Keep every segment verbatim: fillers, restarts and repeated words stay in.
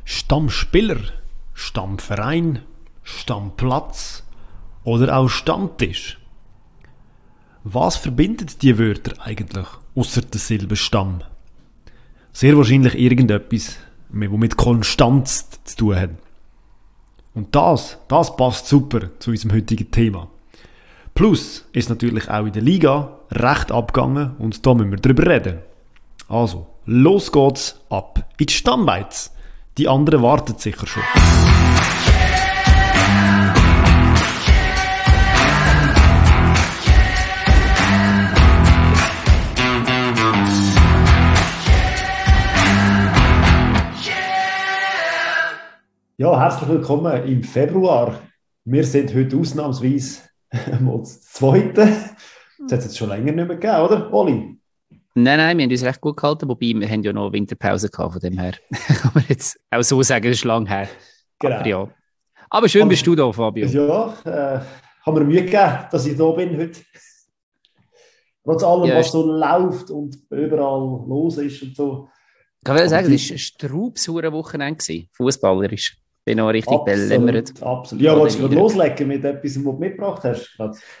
Stammspieler, Stammverein, Stammplatz oder auch Stammtisch. Was verbindet die Wörter eigentlich ausser der Silbe Stamm? Sehr wahrscheinlich irgendetwas, was mit Konstanz zu tun hat. Und das, das passt super zu unserem heutigen Thema. Plus ist natürlich auch in der Liga recht abgegangen und da müssen wir drüber reden. Also, los geht's ab in die Stammbeiz. Die anderen warten sicher schon. Ja, herzlich willkommen im Februar. Wir sind heute ausnahmsweise mal das Zweite. Das hat es jetzt schon länger nicht mehr gegeben, oder, Oli? Nein, nein, wir haben uns recht gut gehalten, wobei wir haben ja noch Winterpause gehabt, von dem her. Kann man jetzt auch so sagen, das ist lang her. Genau. Aber ja. Aber schön Aber, bist du da, Fabio. Ja, äh, haben wir Mühe gegeben, dass ich da bin heute. Trotz allem, Ja, was so läuft und überall los ist und so. Ich kann sagen, die... es war ein straubsauer Wochenende, fußballerisch. Bin noch richtig absolut, belämmert. Absolut. Ja, wolltest du loslegen mit etwas, was du mitgebracht hast?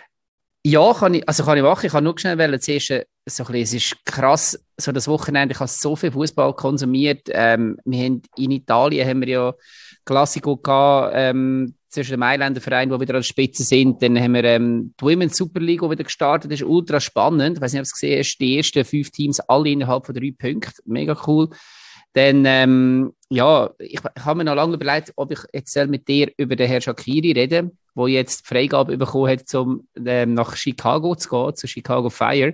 Ja, kann ich, also kann ich machen. Ich kann nur schnell wollen, zuerst, so ein bisschen, es ist krass, so das Wochenende, ich habe so viel Fußball konsumiert. Ähm, wir haben, in Italien haben wir ja Classico gehabt, ähm, zwischen den Mailänder Vereinen, die wieder an der Spitze sind. Dann haben wir ähm, die Women's Super League, die wieder gestartet ist. Ultra spannend. Ich weiß nicht, ob du es gesehen hast, die ersten fünf Teams alle innerhalb von drei Punkten. Mega cool. Dann, ähm, ja, ich, ich habe mir noch lange überlegt, ob ich jetzt mit dir über den Herrn Shaqiri reden, der jetzt die Freigabe bekommen hat, um ähm, nach Chicago zu gehen, zu Chicago Fire.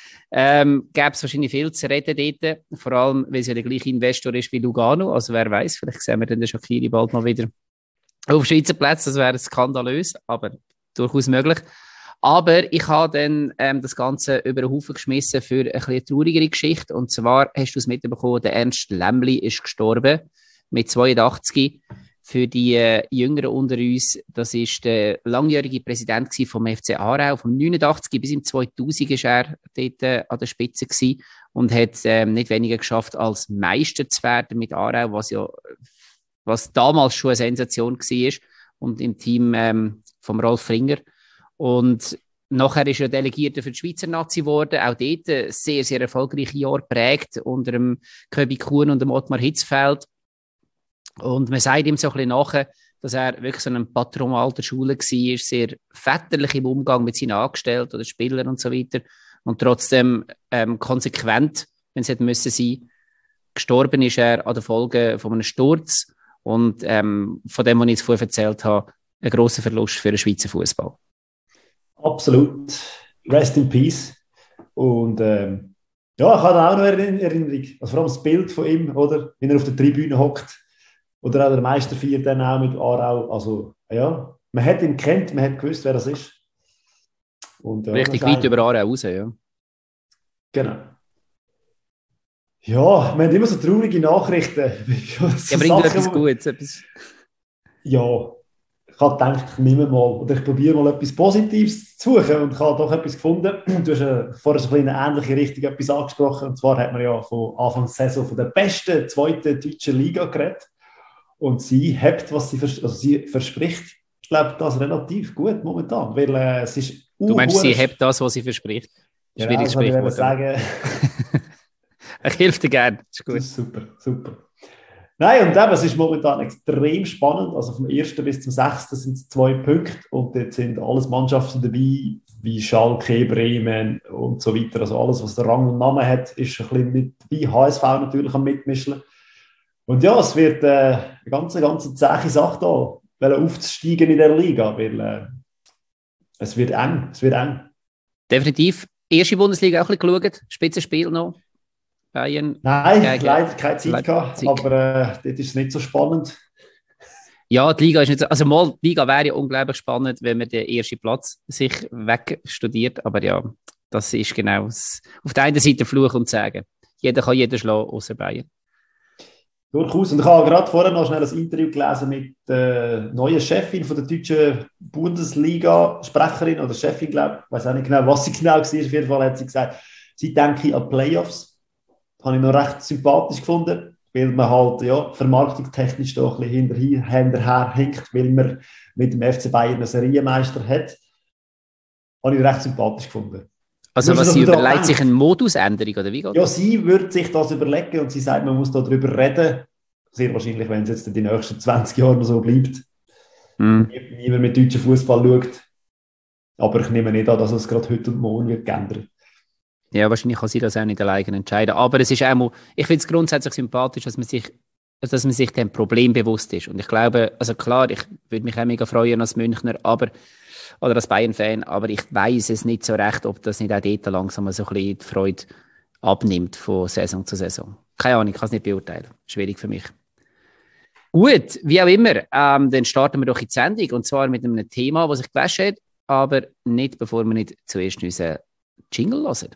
Ähm, gäbe es wahrscheinlich viel zu reden dort, vor allem, weil es ja der gleiche Investor ist wie Lugano. Also wer weiß, vielleicht sehen wir dann den Shaqiri bald mal wieder auf Schweizer Plätzen. Das wäre skandalös, aber durchaus möglich. Aber ich habe dann ähm, das Ganze über den Haufen geschmissen für eine etwas traurigere Geschichte. Und zwar hast du es mitbekommen, der Ernst Lämmli ist gestorben mit zweiundachtzig. Für die äh, Jüngeren unter uns, das ist der langjährige Präsident vom F C Aarau. Vom neunundachtzig bis im zweitausend war er dort äh, an der Spitze gewesen und hat ähm, nicht weniger geschafft, als Meister zu werden mit Aarau, was ja was damals schon eine Sensation war. Und im Team ähm, vom Rolf Fringer. Und nachher ist er Delegierter für die Schweizer Nazi geworden. Auch dort ein sehr, sehr erfolgreiches Jahr geprägt unter dem Köbi Kuhn und dem Ottmar Hitzfeld. Und man sagt ihm so ein bisschen nachher, dass er wirklich so ein Patron alter Schule war, sehr väterlich im Umgang mit seinen Angestellten oder Spielern und so weiter. Und trotzdem ähm, konsequent, wenn es hätte müssen sein. Gestorben ist er an den Folgen von einem Sturz. Und ähm, von dem, was ich jetzt vorher erzählt habe, ein grosser Verlust für den Schweizer Fußball. Absolut. Rest in Peace. Und ähm, ja, ich habe auch noch eine Erinnerung. Also vor allem das Bild von ihm, oder? Wenn er auf der Tribüne hockt. Oder auch der Meisterfeier dann auch mit Aarau. Also, ja, man hat ihn kennt, man hat gewusst, wer das ist. Und, ja, richtig weit über Aarau raus, ja. Genau. Ja, wir haben immer so traurige Nachrichten. So ja, bringt etwas Gutes. Etwas... Ja. Ich habe gedacht, ich nehme mal, oder ich probiere mal etwas Positives zu suchen und ich habe doch etwas gefunden. Du hast äh, vorher so in eine ähnliche Richtung etwas angesprochen. Und zwar hat man ja von Anfang der Saison von der besten zweiten deutschen Liga geredet. Und sie hebt, was sie, vers- also sie verspricht, ich glaube, das relativ gut momentan. Weil, äh, es ist du meinst, sie hebt das, was sie verspricht? Schwieriges ja, Sprichwort. Ich sagen. Ich helfe dir gerne. Das ist gut. Das ist super, super. Nein, und eben, es ist momentan extrem spannend. Also vom ersten bis zum sechsten sind es zwei Punkte und dort sind alles Mannschaften dabei, wie Schalke, Bremen und so weiter. Also alles, was der Rang und Namen hat, ist ein bisschen mit dabei. H S V natürlich am Mitmischen. Und ja, es wird äh, eine ganz, ganz zähe Sache da, weil aufzusteigen in der Liga, weil äh, es wird eng, es wird eng. Definitiv. Erste Bundesliga auch ein bisschen geschaut, Spitzenspiel noch. Bayern. Nein, gegen, leider keine Zeit gehabt, aber äh, dort ist es nicht so spannend. Ja, die Liga ist nicht so, also mal, die Liga wäre ja unglaublich spannend, wenn man den ersten Platz sich wegstudiert, aber ja, das ist genau das, auf der einen Seite Fluch und Sagen. Jeder kann jeden schlagen, außer Bayern. Durchaus. Und ich habe gerade vorher noch schnell ein Interview gelesen mit der neuen Chefin von der deutschen Bundesliga-Sprecherin oder Chefin, glaube ich. Ich weiß auch nicht genau, was sie genau war. Auf jeden Fall hat sie gesagt, sie denke an Playoffs. Das habe ich noch recht sympathisch gefunden. weil man halt ja, vermarktungstechnisch da ein bisschen hinterher, hinterher hinkt, weil man mit dem F C Bayern einen Serienmeister hat. Habe ich recht sympathisch gefunden. Also was sie überlegt, sich eine Modusänderung, oder wie geht Ja, das? sie würde sich das überlegen und sie sagt, man muss darüber reden. Sehr wahrscheinlich, wenn es jetzt in den nächsten zwanzig Jahren so bleibt. Mm. Niemand mit deutschem Fußball schaut. Aber ich nehme nicht an, dass es gerade heute und morgen wird geändert. Ja, wahrscheinlich kann sie das auch nicht alleine entscheiden. Aber es ist auch mal, ich finde es grundsätzlich sympathisch, dass man sich, dass man sich dem Problem bewusst ist. Und ich glaube, also klar, ich würde mich auch mega freuen als Münchner, aber, oder als Bayern-Fan, aber ich weiß es nicht so recht, ob das nicht auch dort langsam so ein bisschen die Freude abnimmt von Saison zu Saison. Keine Ahnung, ich kann es nicht beurteilen. Schwierig für mich. Gut, wie auch immer, ähm, dann starten wir doch in die Sendung, und zwar mit einem Thema, das sich gewäscht hat, aber nicht, bevor wir nicht zuerst unseren Jingle hören.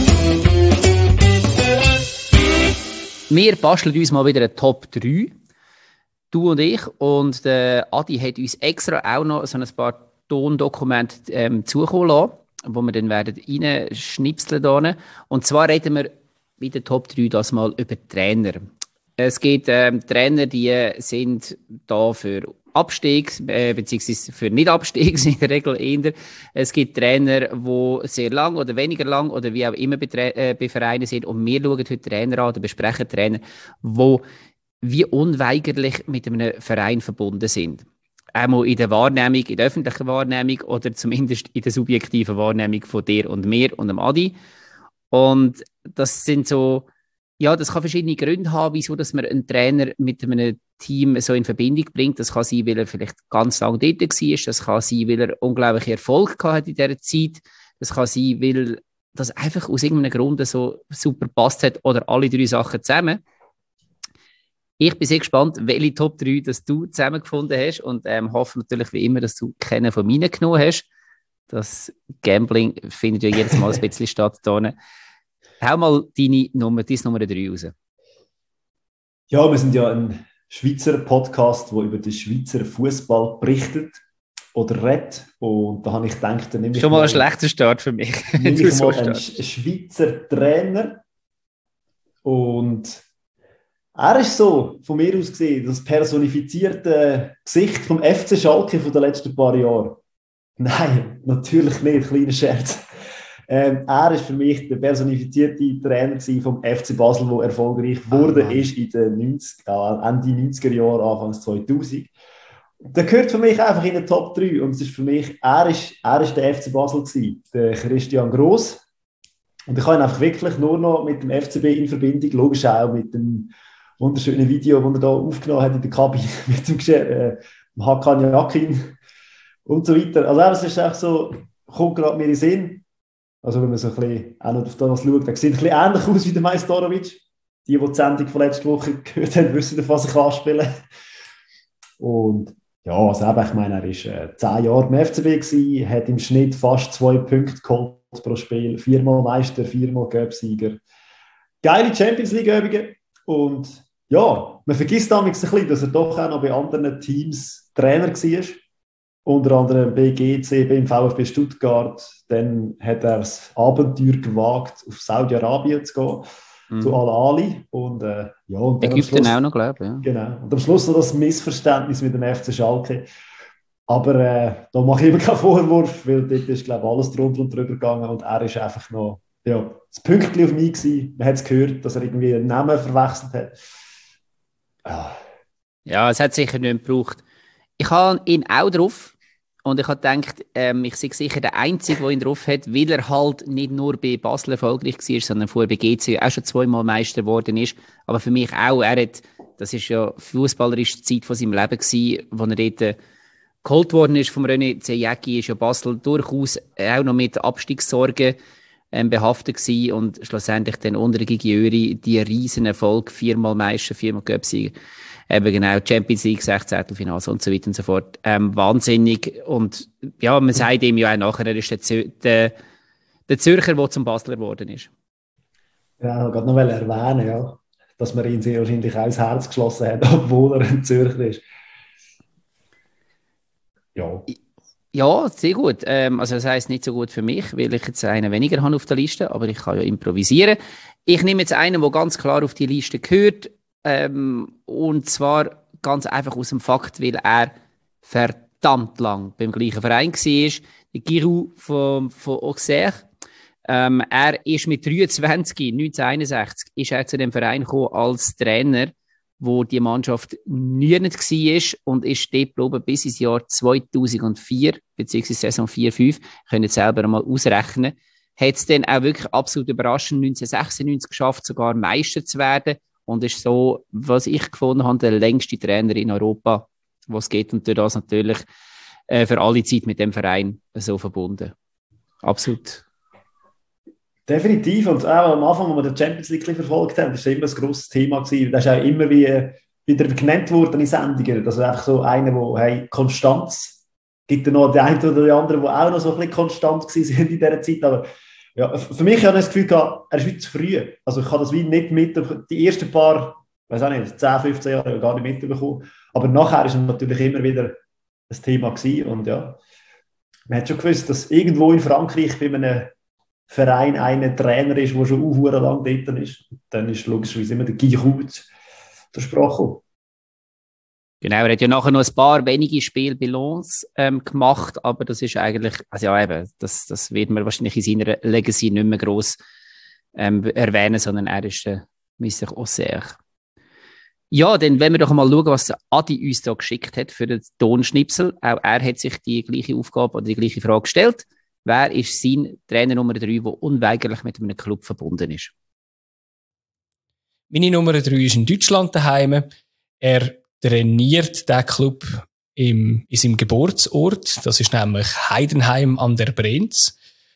Wir basteln uns mal wieder eine Top drei, du und ich, und der Adi hat uns extra auch noch so ein paar Tondokumente ähm, zukommen lassen, wo wir dann werden reinschnipseln werden. Und zwar reden wir bei der Top drei das mal über Trainer. Es gibt ähm, Trainer, die sind da für Abstieg, äh, beziehungsweise für Nicht-Abstieg in der Regel eher. Es gibt Trainer, die sehr lang oder weniger lang oder wie auch immer bei, äh, bei Vereinen sind. Und wir schauen heute Trainer an oder besprechen Trainer, die wie unweigerlich mit einem Verein verbunden sind. Einmal in der Wahrnehmung, in der öffentlichen Wahrnehmung oder zumindest in der subjektiven Wahrnehmung von dir und mir und dem Adi. Und das sind so, ja, das kann verschiedene Gründe haben, wieso dass man einen Trainer mit einem Team so in Verbindung bringt. Das kann sein, weil er vielleicht ganz lange dort war. Das kann sein, weil er unglaublichen Erfolg gehabt hat in dieser Zeit. Das kann sein, weil das einfach aus irgendeinem Grund so super passt hat oder alle drei Sachen zusammen. Ich bin sehr gespannt, welche Top drei das du zusammengefunden hast, und ähm, hoffe natürlich wie immer, dass du keinen von meinen genommen hast. Das Gambling findet ja jedes Mal ein bisschen statt. Hau mal deine Nummer, deine Nummer drei raus. Ja, wir sind ja ein Schweizer Podcast, der über den Schweizer Fußball berichtet oder redet. Und da habe ich gedacht, dann nehme ich schon mal ein schlechter Start für mich. Nehme ich mal einen Schweizer Trainer. Und er ist so, von mir aus gesehen, das personifizierte Gesicht vom F C Schalke von den letzten paar Jahren. Nein, natürlich nicht, kleiner Scherz. Ähm, er ist für mich der personifizierte Trainer vom F C Basel, der erfolgreich wurde, ah, ist in den neunziger, Ende neunziger Jahren, Anfang zweitausend. Der gehört für mich einfach in den Top drei. Und es ist für mich, er ist, er ist der F C Basel gewesen, der Christian Gross. Und ich habe ihn einfach wirklich nur noch mit dem F C B in Verbindung, logisch auch mit dem wunderschönen Video, das er da aufgenommen hat in der Kabine mit dem äh, Hakan Yakin und so weiter. Also es ist echt so, kommt gerade mir in den Sinn. Also wenn man so ein bisschen auch noch auf das schaut, der sieht ein bisschen ähnlich aus wie der Majstorovic. Die, die die Sendung von letzter Woche gehört haben, wissen, auf was ich anspiele. Und ja, also eben, ich meine, er war äh, zehn Jahre im F C B gewesen, hat im Schnitt fast zwei Punkte geholt pro Spiel, viermal Meister, viermal Cup-Sieger. Geile Champions-League-Übungen. Und ja, man vergisst damals ein bisschen, dass er doch auch noch bei anderen Teams Trainer war. Unter anderem B G C, beim VfB Stuttgart. Dann hat er das Abenteuer gewagt, auf Saudi-Arabien zu gehen, mhm. zu Al-Ali. Und, äh, ja, und Ägypten auch noch, glaube ich. Ja. Genau. Und am Schluss noch das Missverständnis mit dem F C Schalke. Aber äh, da mache ich eben keinen Vorwurf, weil dort ist, glaube ich, alles drunter und drüber gegangen. Und er ist einfach noch ja, das Pünktchen auf mich gewesen. Man hat es gehört, dass er irgendwie einen Namen verwechselt hat. Ah. Ja, es hat sicher nicht gebraucht. Ich habe ihn auch drauf. Und ich habe gedacht, ähm, ich sei sicher der Einzige, der ihn drauf hat, weil er halt nicht nur bei Basel erfolgreich war, sondern vorher bei G C auch schon zweimal Meister geworden ist. Aber für mich auch, er hat, das ist ja fußballerische Zeit von seinem Leben gewesen, wo er dort äh, geholt worden ist vom René Zejecki, ist ja Basel durchaus auch noch mit Abstiegssorgen ähm, behaftet gewesen und schlussendlich dann unter Gigiöri die riesen Erfolg, viermal Meister, viermal Cup-Sieger. Eben genau, Champions League, Sechzehntelfinale und so weiter und so fort. Ähm, wahnsinnig. Und ja, man sagt ihm ja auch nachher, er ist der, Zür- der, der Zürcher, der zum Basler geworden ist. Ja, ich wollte noch erwähnen, ja, dass man ihn sehr wahrscheinlich auch ins Herz geschlossen hat, obwohl er ein Zürcher ist. Ja. Ja, sehr gut. Ähm, also das heisst nicht so gut für mich, weil ich jetzt einen weniger habe auf der Liste, aber ich kann ja improvisieren. Ich nehme jetzt einen, der ganz klar auf die Liste gehört. Ähm, und zwar ganz einfach aus dem Fakt, weil er verdammt lang beim gleichen Verein war. Der Giroud von, von Auxerre. Ähm, er ist mit dreiundzwanzig, neunzehnhunderteinundsechzig, ist er zu dem Verein gekommen als Trainer, wo die Mannschaft nie nicht war und ist dort geblieben bis ins Jahr zweitausendvier, beziehungsweise Saison vier fünf. Könnt ihr selber einmal ausrechnen. Hat es dann auch wirklich absolut überraschend neunzehnhundertsechsundneunzig geschafft, sogar Meister zu werden und ist so, was ich gefunden habe, der längste Trainer in Europa, was geht und durch das natürlich äh, für alle Zeit mit dem Verein so verbunden. Absolut. Definitiv. Und auch am Anfang, als wir die Champions League verfolgt haben, das war immer ein grosses Thema gewesen. Das ist auch immer wie, wieder genannt worden in Sendungen. Das ist einfach so einer, der hey, Konstanz gibt. Es noch den einen oder den anderen, die auch noch so ein bisschen konstant waren in dieser Zeit. Aber ja, für mich habe ich das Gefühl gehabt, er ist wie zu früh. Also ich habe das wie nicht mit, die ersten paar, weiß auch nicht, zehn, fünfzehn Jahre gar nicht mitbekommen. Aber nachher ist es natürlich immer wieder ein Thema gewesen. Und ja, man hat schon gewusst, dass irgendwo in Frankreich bei einem Verein ein Trainer ist, der schon sehr lang dort ist. Dann ist logischerweise immer der Giroud zur Sprache gekommen. Genau, er hat ja nachher noch ein paar wenige Spiele bei Lens ähm, gemacht, aber das ist eigentlich, also ja eben, das, das wird man wahrscheinlich in seiner Legacy nicht mehr gross ähm, erwähnen, sondern er ist der Mister Auxerre. Ja, dann wenn wir doch mal schauen, was der Adi uns da geschickt hat für den Tonschnipsel. Auch er hat sich die gleiche Aufgabe oder die gleiche Frage gestellt. Wer ist sein Trainer Nummer drei, der unweigerlich mit einem Club verbunden ist? Meine Nummer drei ist in Deutschland daheim. Er trainiert den Club im, in seinem Geburtsort. Das ist nämlich Heidenheim an der Brenz.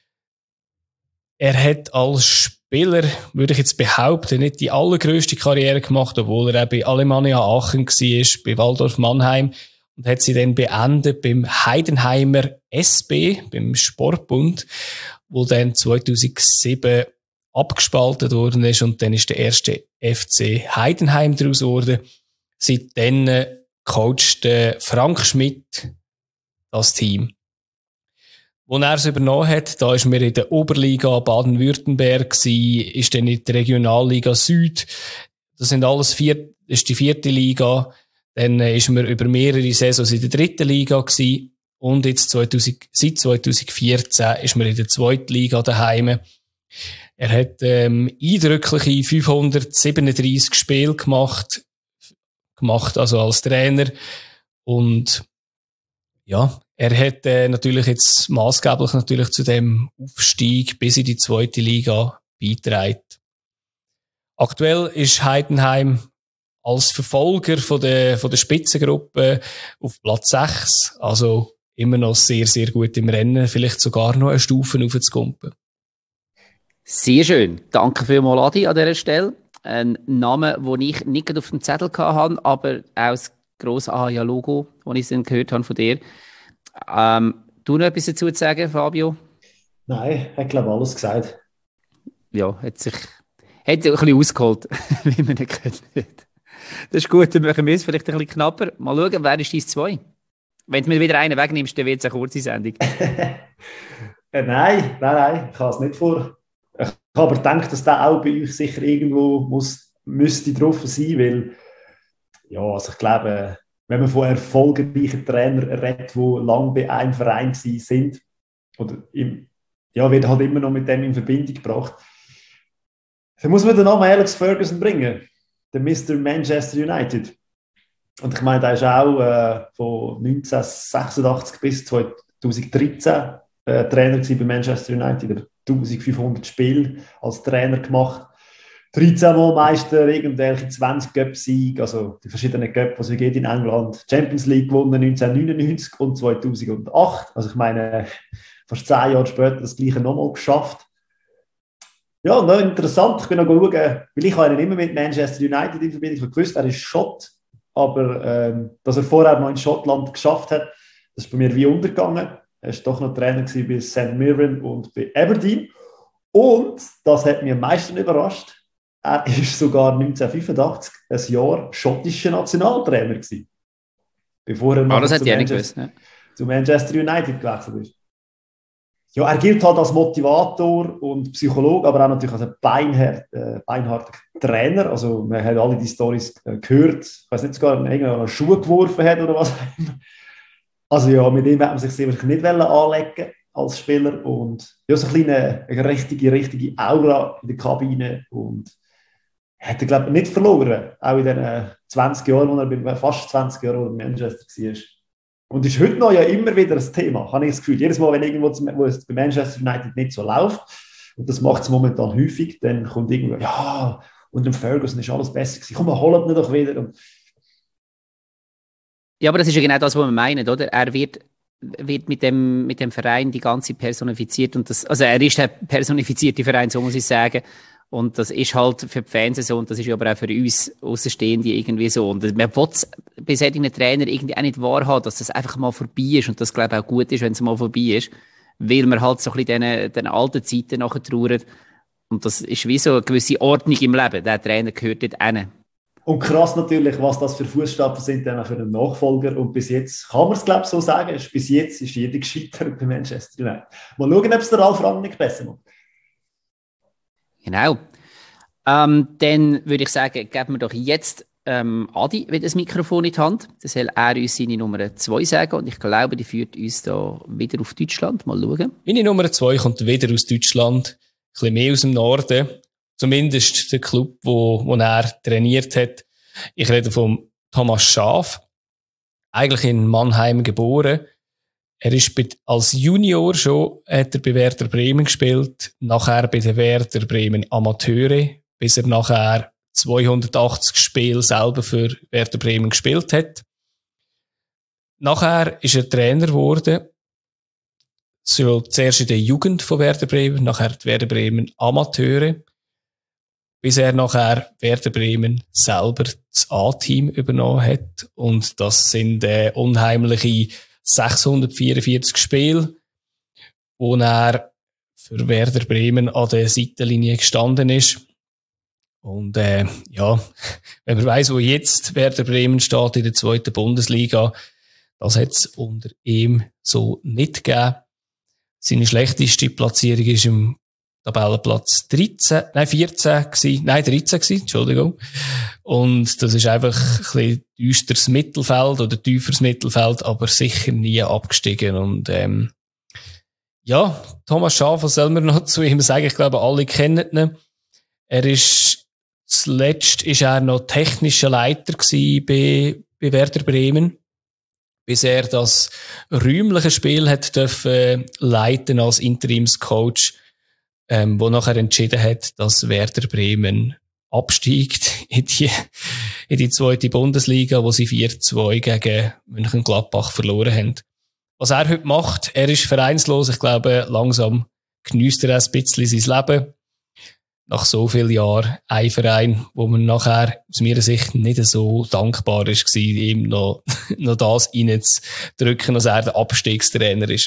Er hat als Spieler, würde ich jetzt behaupten, nicht die allergrößte Karriere gemacht, obwohl er auch bei Alemannia Aachen war, bei Waldorf Mannheim. Und hat sie dann beendet beim Heidenheimer S B, beim Sportbund, wo dann zweitausendsieben abgespaltet worden ist und dann ist der erste F C Heidenheim daraus geworden. Seitdem coacht Frank Schmidt das Team. Als er es übernommen hat, da ist mir in der Oberliga Baden-Württemberg gsi, ist dann in der Regionalliga Süd. Das sind alles vier, das ist die vierte Liga. Dann ist man über mehrere Saisons in der dritten Liga gsi und jetzt zweitausend, seit zweitausendvierzehn ist man in der zweiten Liga daheim. Er hat ähm, eindrückliche fünfhundertsiebenunddreissig Spiele gemacht, gemacht also als Trainer und ja, er hat äh, natürlich jetzt maßgeblich natürlich zu dem Aufstieg bis in die zweite Liga beigetragen. Aktuell ist Heidenheim als Verfolger von der, von der Spitzengruppe auf Platz sechs. Also immer noch sehr, sehr gut im Rennen. Vielleicht sogar noch eine Stufe aufzukumpen. Sehr schön. Danke vielmals, Adi, an dieser Stelle. Ein Name, den ich nicht auf dem Zettel hatte, aber auch das grosse A H A-Logo, das ich dann gehört habe von dir. Ähm, du noch etwas dazu zu sagen, Fabio? Nein, er hat, glaube ich, alles gesagt. Ja, hat sich hat ein bisschen ausgeholt, wie man nicht kennt. Das ist gut, dann machen wir es vielleicht ein bisschen knapper. Mal schauen, wer ist dein zwei? Wenn du mir wieder einen wegnimmst, dann wird es eine kurze Sendung. äh, nein, nein, nein, ich habe es nicht vor. Ich habe aber gedacht, dass der auch bei euch sicher irgendwo muss, müsste drauf sein, weil ja, also ich glaube, wenn man von erfolgreichen Trainern redet, die lange bei einem Verein sind, oder im, ja, wird halt immer noch mit dem in Verbindung gebracht, dann muss man den Namen Alex Ferguson bringen. Der Mister Manchester United. Und ich meine, der ist auch äh, von neunzehnhundertsechsundachtzig bis zweitausenddreizehn äh, Trainer gewesen bei Manchester United. Er hat eintausendfünfhundert Spiele als Trainer gemacht. dreizehn Mal Meister, irgendwelche zwanzig Cup-Siege, also die verschiedenen Cup, was es geht in England. Champions League gewonnen neunzehnhundertneunundneunzig und zweitausendacht. Also ich meine, fast zehn Jahre später das Gleiche nochmal geschafft. Ja, noch interessant, ich bin noch schauen, weil ich habe ihn immer mit Manchester United in Verbindung. Ich habe gewusst, er ist Schott, aber ähm, dass er vorher noch in Schottland geschafft hat, das ist bei mir wie untergegangen. Er war doch noch Trainer bei Saint Mirren und bei Aberdeen. Und, das hat mich am meisten überrascht, er war sogar neunzehnhundertfünfundachtzig ein Jahr schottischer Nationaltrainer gewesen. Bevor er ah, das zu, Manchester, gewusst, ne? zu Manchester United gewechselt ist. ja, er gilt halt als Motivator und Psychologe, aber auch natürlich als ein beinhart, äh, beinharter Trainer. Also, man hat alle die Storys äh, gehört. Ich weiß nicht, sogar irgendwann einen Schuh geworfen hat oder was auch immer. Also, ja, mit ihm hat man sich sehr nicht anlegen als Spieler. Und ja, so eine kleine, eine richtige, richtige Aura in der Kabine. Und hat er, glaube ich, nicht verloren. Auch in den zwanzig Jahren, wo er fast zwanzig Jahre in Manchester war. Und ist heute noch ja immer wieder ein Thema, habe ich das Gefühl. Jedes Mal, wenn irgendwo wo es bei Manchester United nicht so läuft, und das macht es momentan häufig, dann kommt irgendwo, ja, unter dem Ferguson ist alles besser gewesen. Komm, wir holen ihn doch wieder. Und ja, aber das ist ja genau das, was wir meinen, oder? Er wird, wird mit, dem, mit dem Verein die ganze personifiziert. Und das, also er ist der personifizierte Verein, so muss ich sagen. Und das ist halt für die Fans so, und das ist aber auch für uns Außenstehende irgendwie so. Und man will es bei solchen Trainern irgendwie auch nicht wahrhaben, dass das einfach mal vorbei ist. Und das, glaube ich, auch gut ist, wenn es mal vorbei ist. Weil man halt so ein bisschen den, den alten Zeiten nachher trauert. Und das ist wie so eine gewisse Ordnung im Leben. Der Trainer gehört dort hin. Und krass natürlich, was das für Fußstapfen sind dann auch für einen Nachfolger. Und bis jetzt kann man es, glaube ich, so sagen. Bis jetzt ist jeder gescheitert bei Manchester United. Mal schauen, ob es der Ralf Rangnick besser macht. Genau. Ähm, dann würde ich sagen, geben wir doch jetzt ähm, Adi wieder das Mikrofon in die Hand. Dann soll er uns seine Nummer zwei sagen. Und ich glaube, die führt uns da wieder auf Deutschland. Mal schauen. Meine Nummer zwei kommt wieder aus Deutschland. Ein bisschen mehr aus dem Norden. Zumindest der Club, wo, wo er trainiert hat. Ich rede von Thomas Schaaf. Eigentlich in Mannheim geboren. Er ist als Junior schon, hat er bei Werder Bremen gespielt, nachher bei den Werder Bremen Amateure, bis er nachher zweihundertachtzig Spiele selber für Werder Bremen gespielt hat. Nachher ist er Trainer geworden, so zuerst in der Jugend von Werder Bremen, nachher die Werder Bremen Amateure, bis er nachher Werder Bremen selber das A-Team übernommen hat. Und das sind äh, unheimliche sechshundertvierundvierzig Spiele, wo er für Werder Bremen an der Seitenlinie gestanden ist. Und äh, ja, wenn man weiss, wo jetzt Werder Bremen steht in der zweiten Bundesliga, das hat es unter ihm so nicht gegeben. Seine schlechteste Platzierung ist im Tabellenplatz dreizehn, nein, vierzehn gewesen, nein, dreizehn gewesen, Entschuldigung. Und das ist einfach ein bisschen düsteres Mittelfeld oder tieferes Mittelfeld, aber sicher nie abgestiegen. Und, ähm, ja, Thomas Schaaf, was soll man noch zu ihm sagen? Ich glaube, alle kennen ihn. Er ist, zuletzt ist er noch technischer Leiter gewesen bei, bei Werder Bremen, bis er das räumliche Spiel hat dürfen leiten als Interimscoach, ähm, wo nachher entschieden hat, dass Werder Bremen absteigt in die, in die zweite Bundesliga, wo sie vier zwei gegen Mönchengladbach verloren haben. Was er heute macht, er ist vereinslos. Ich glaube, langsam geniesst er ein bisschen sein Leben. Nach so vielen Jahren ein Verein, wo man nachher aus meiner Sicht nicht so dankbar ist, war, ihm noch, noch das reinzudrücken, dass er der Abstiegstrainer ist.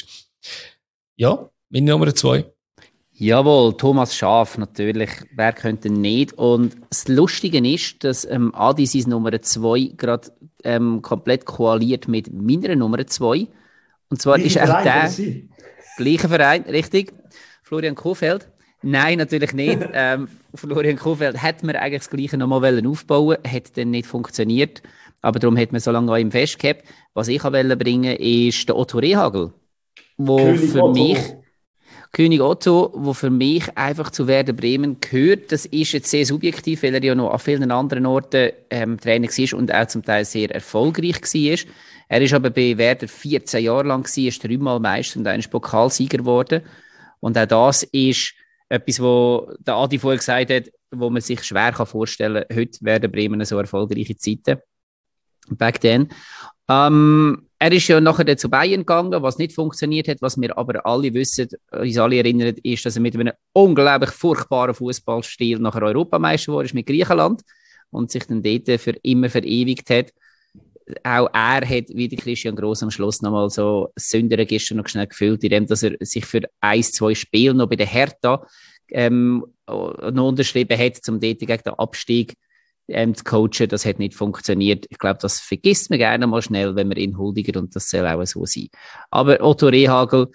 Ja, meine Nummer zwei. Jawohl, Thomas Schaaf, natürlich. Wer könnte nicht? Und das Lustige ist, dass ähm, Adi seine Nummer zwei gerade ähm, komplett koaliert mit meiner Nummer zwei. Und zwar Gleiche ist er Verein, der gleiche Verein, richtig? Florian Kohfeldt. Nein, natürlich nicht. ähm, Florian Kohfeldt hätte man eigentlich das Gleiche nochmal aufbauen wollen, hat dann nicht funktioniert. Aber darum hat man so lange an ihm festgehabt. Was ich wollte bringen, ist der Otto Rehhagel, wo König für Otto. mich König Otto, wo für mich einfach zu Werder Bremen gehört. Das ist jetzt sehr subjektiv, weil er ja noch an vielen anderen Orten ähm, Trainer war und auch zum Teil sehr erfolgreich war. Er ist aber bei Werder vierzehn Jahre lang gewesen, ist dreimal Meister und einmal Pokalsieger geworden. Und auch das ist etwas, wo der Adi vorher gesagt hat, wo man sich schwer vorstellen kann. Heute werden Bremen so erfolgreiche Zeiten. Back then. Ähm, er ist ja nachher zu Bayern gegangen, was nicht funktioniert hat. Was wir aber alle wissen, uns alle erinnern, ist, dass er mit einem unglaublich furchtbaren Fußballstil nachher Europameister wurde, mit Griechenland und sich dann dort für immer verewigt hat. Auch er hat, wie der Christian Gross am Schluss nochmal so Sünder gestern noch schnell gefühlt, indem dass er sich für ein, zwei Spiele noch bei der Hertha ähm, noch unterschrieben hat, um dort gegen den Abstieg ähm, zu coachen. Das hat nicht funktioniert. Ich glaube, das vergisst man gerne mal schnell, wenn man ihn huldigt, und das soll auch so sein. Aber Otto Rehhagel,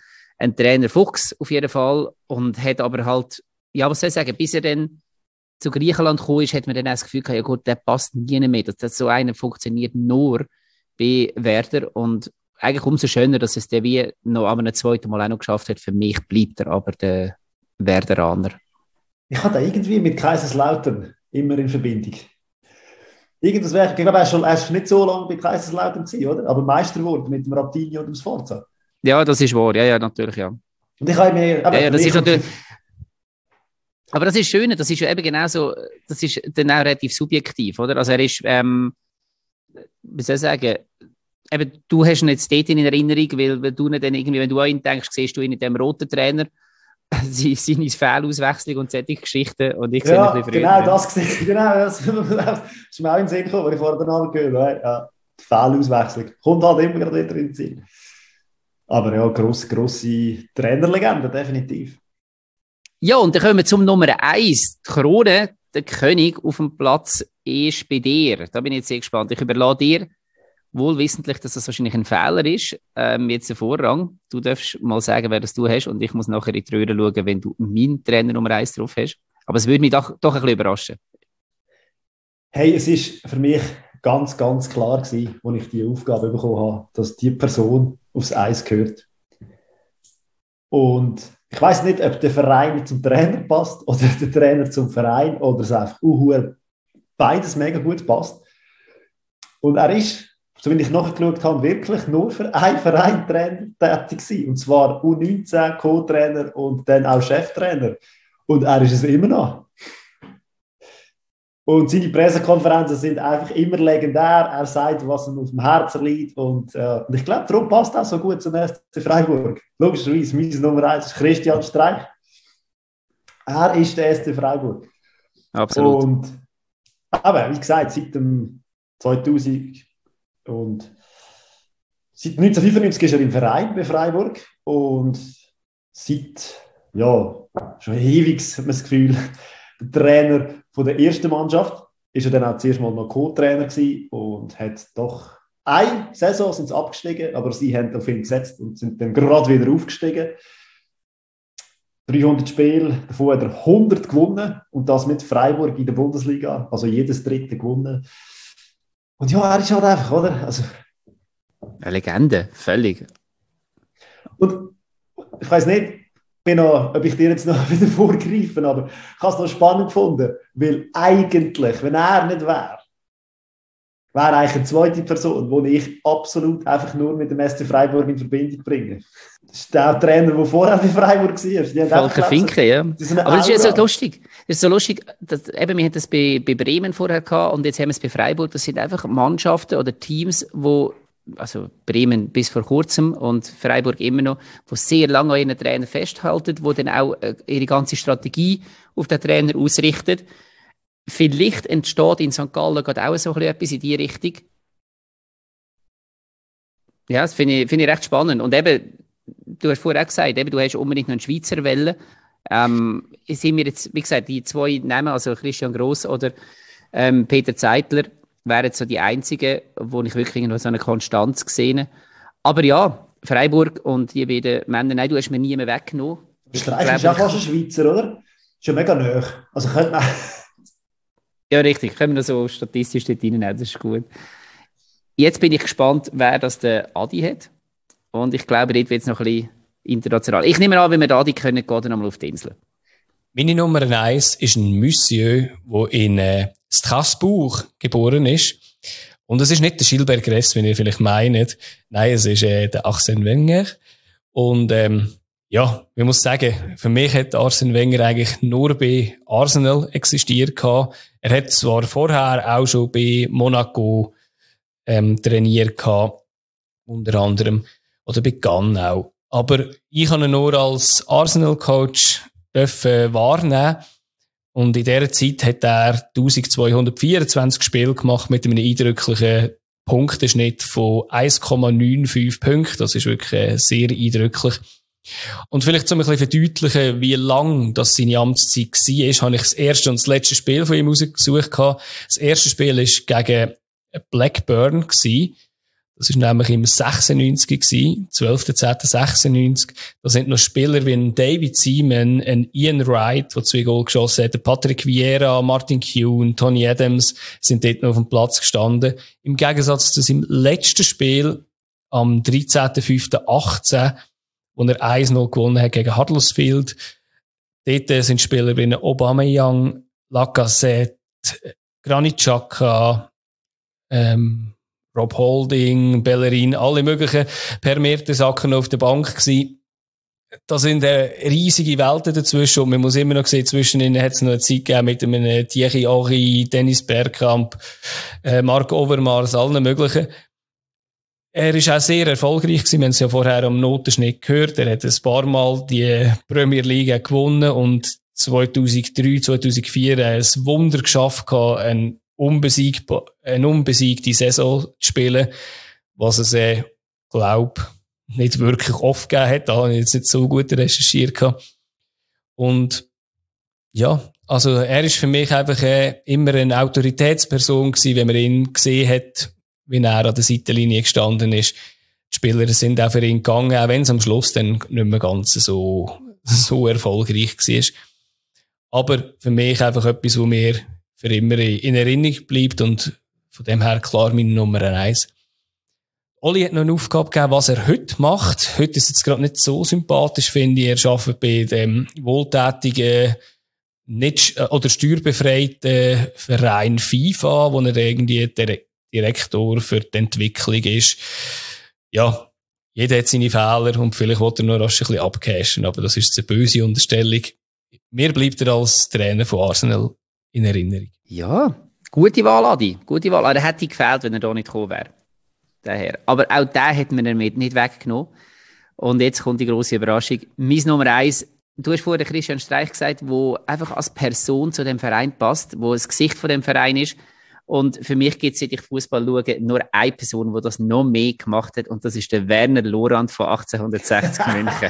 ein Trainer Fuchs auf jeden Fall und hat aber halt, ja, was soll ich sagen, bis er dann zu Griechenland gekommen ist, hat man dann auch das Gefühl gehabt, ja gut, der passt nie mehr. Das, das so einer funktioniert nur bei Werder und eigentlich umso schöner, dass es der wie noch an einem zweiten Mal auch noch geschafft hat. Für mich bleibt er aber der Werderaner. Ich hatte irgendwie mit Kaiserslautern immer in Verbindung. Irgendwas wäre, ich glaube, er war schon nicht so lange bei Kaiserslautern gewesen, oder? Aber Meister geworden mit dem Rapini und dem Sforza. Ja, das ist wahr. Ja, ja, natürlich, ja. Und ich habe mir... Ja, ja, das ist natürlich... Aber das ist schön, das ist ja eben genau so, das ist dann auch relativ subjektiv, oder? Also er ist, ähm, wie soll ich sagen, eben, du hast ihn jetzt dort in Erinnerung, weil, weil du nicht dann irgendwie, wenn du an ihn denkst, siehst du ihn in dem roten Trainer, seine Fehlauswechslung und solche Geschichten und ich sehe ja, ein bisschen genau, früher. das gesehen, genau, das, das ist mir auch in den Sinn gekommen, wenn ich vorher den Namen gehört habe. Ja, die Fehlauswechslung. Kommt halt immer wieder in den Sinn. Aber ja, grosse, grosse Trainerlegende, definitiv. Ja, und dann kommen wir zum Nummer eins. Die Krone, der König auf dem Platz ist bei dir. Da bin ich jetzt sehr gespannt. Ich überlasse dir, wohlwissentlich, dass das wahrscheinlich ein Fehler ist, ähm, jetzt ein Vorrang. Du darfst mal sagen, wer das du hast und ich muss nachher in die Röhre schauen, wenn du meinen Trainer Nummer eins drauf hast. Aber es würde mich doch, doch ein bisschen überraschen. Hey, es ist für mich ganz, ganz klar gewesen, als ich die Aufgabe bekommen habe, dass die Person aufs Eis gehört. Und ich weiss nicht, ob der Verein zum Trainer passt oder der Trainer zum Verein oder es einfach uh, beides mega gut passt. Und er ist, so wie ich nachgeschaut habe, wirklich nur für einen Verein Trainer tätig gewesen. Und zwar U neunzehn, Co-Trainer und dann auch Cheftrainer. Und er ist es immer noch. Und seine Pressekonferenzen sind einfach immer legendär. Er sagt, was ihm auf dem Herzen liegt. Und, äh, und ich glaube, darum passt auch so gut zum S C Freiburg. Logischerweise, meine Nummer eins ist Christian Streich. Er ist der S C Freiburg. Absolut. Und aber, wie gesagt, seit dem zweitausend und seit neunzehnhundertfünfundneunzig ist er im Verein bei Freiburg. Und seit, ja, schon ewig hat man das Gefühl, der Trainer von der ersten Mannschaft ist er dann auch zuerst mal noch Co-Trainer gewesen und hat doch eine Saison sind sie abgestiegen, aber sie haben auf ihn gesetzt und sind dann gerade wieder aufgestiegen. dreihundert Spiele, davon hat er hundert gewonnen und das mit Freiburg in der Bundesliga, also jedes dritte gewonnen. Und ja, er ist halt einfach, oder? Also, eine Legende, völlig. Und ich weiss nicht, bin noch, ob ich dir jetzt noch wieder vorgreife, aber ich habe es noch spannend gefunden, weil eigentlich, wenn er nicht wäre, wäre eigentlich eine zweite Person, die ich absolut einfach nur mit dem S C Freiburg in Verbindung bringe. Das ist der Trainer, der vorher bei Freiburg war. Volker Finke, ja. Das aber das ist ja so lustig. Das ist so lustig, dass, eben, wir hatten das bei, bei Bremen vorher gehabt und jetzt haben wir es bei Freiburg. Das sind einfach Mannschaften oder Teams, wo also Bremen bis vor kurzem und Freiburg immer noch, die sehr lange an ihren Trainer festhalten, die dann auch äh, ihre ganze Strategie auf den Trainer ausrichten. Vielleicht entsteht in Sankt Gallen gerade auch so etwas in die Richtung. Ja, das finde ich, finde ich recht spannend. Und eben, du hast vorher auch gesagt, eben, du hast unbedingt noch einen Schweizer Welle. Ähm, sind wir jetzt, wie gesagt, die zwei Namen, also Christian Gross oder ähm, Peter Zeitler, wären so die einzigen, wo ich wirklich noch so eine Konstanz gesehen. Aber ja, Freiburg und die beiden Männer, nein, du hast mir nie mehr weggenommen. Streich ist ja fast ein Schweizer, oder? Ist ja mega nahe. Also könnte man... Ja, richtig. Können wir noch so statistisch dort reinnehmen, das ist gut. Jetzt bin ich gespannt, wer das der Adi hat. Und ich glaube, dort wird es noch ein bisschen international. Ich nehme an, wenn wir den Adi können, geht er nochmal auf die Insel. Meine Nummer eins ist ein Monsieur, der in äh, Strasbourg geboren ist. Und es ist nicht der Gilbert Gress, wie ihr vielleicht meint. Nein, es ist äh, der Arsène Wenger. Und ähm, ja, ich muss sagen, für mich hat Arsène Wenger eigentlich nur bei Arsenal existiert gehabt. Er hat zwar vorher auch schon bei Monaco ähm, trainiert gehabt, unter anderem, oder bei Cannes auch. Aber ich habe ihn nur als Arsenal-Coach dürfen wahrnehmen. Und in dieser Zeit hat er eintausendzweihundertvierundzwanzig Spiele gemacht mit einem eindrücklichen Punkteschnitt von eins Komma fünfundneunzig Punkten. Das ist wirklich sehr eindrücklich. Und vielleicht zum ein bisschen verdeutlichen, wie lang das seine Amtszeit war, habe ich das erste und das letzte Spiel von ihm rausgesucht. Das erste Spiel war gegen Blackburn. Das Das war nämlich im sechsundneunzig gewesen, zwölfter zehnter sechsundneunzig. Da sind noch Spieler wie ein David Seaman, ein Ian Wright, der zwei Goal geschossen hat, Patrick Vieira, Martin Kuhn, Tony Adams sind dort noch auf dem Platz gestanden. Im Gegensatz zu seinem letzten Spiel am dreizehnter fünfter achtzehn, wo er eins null gewonnen hat gegen Huddersfield. Dort sind Spieler wie Aubameyang, Lacazette, Granit Xhaka, ähm, Rob Holding, Bellerin, alle möglichen Per Mertesacker auf der Bank gewesen. Da sind äh, riesige Welten dazwischen und man muss immer noch sehen, zwischen ihnen hat es noch eine Zeit gegeben mit einem Thierry Henry, Dennis Bergkamp, äh, Marc Overmars, allen möglichen. Er ist auch sehr erfolgreich gewesen. Wir haben es ja vorher am Notenschnitt gehört. Er hat ein paar Mal die Premier League gewonnen und zweitausenddrei, zweitausendvier ein Wunder geschafft gehabt, ein Unbesiegt, eine unbesiegte Saison zu spielen, was es, äh, glaube nicht wirklich oft gegeben hat. Da habe ich jetzt nicht so gut recherchiert gehabt. Und ja, also er ist für mich einfach äh, immer eine Autoritätsperson gewesen, wenn man ihn gesehen hat, wie er an der Seitenlinie gestanden ist. Die Spieler sind auch für ihn gegangen, auch wenn es am Schluss dann nicht mehr ganz so, so erfolgreich war. Aber für mich einfach etwas, wo mir für immer in Erinnerung bleibt und von dem her klar meine Nummer eins. Oli hat noch eine Aufgabe gegeben, was er heute macht. Heute ist es jetzt gerade nicht so sympathisch, finde ich. Er arbeitet bei dem wohltätigen, nicht, oder steuerbefreiten Verein FIFA, wo er irgendwie der Direktor für die Entwicklung ist. Ja, jeder hat seine Fehler und vielleicht will er noch rasch ein bisschen abcashen, aber das ist eine böse Unterstellung. Mir bleibt er als Trainer von Arsenal in Erinnerung. Ja, gute Wahl, Adi. Gute Wahl. Aber er hätte gefehlt, wenn er da nicht gekommen wäre. Daher. Aber auch den hätten wir damit nicht weggenommen. Und jetzt kommt die grosse Überraschung. Mein Nummer eins, du hast vorher Christian Streich gesagt, der einfach als Person zu dem Verein passt, wo das Gesicht von dem Verein ist. Und für mich gibt es, seit ich Fußball schaue, nur eine Person, die das noch mehr gemacht hat. Und das ist der Werner Lorand von achtzehnhundertsechzig München.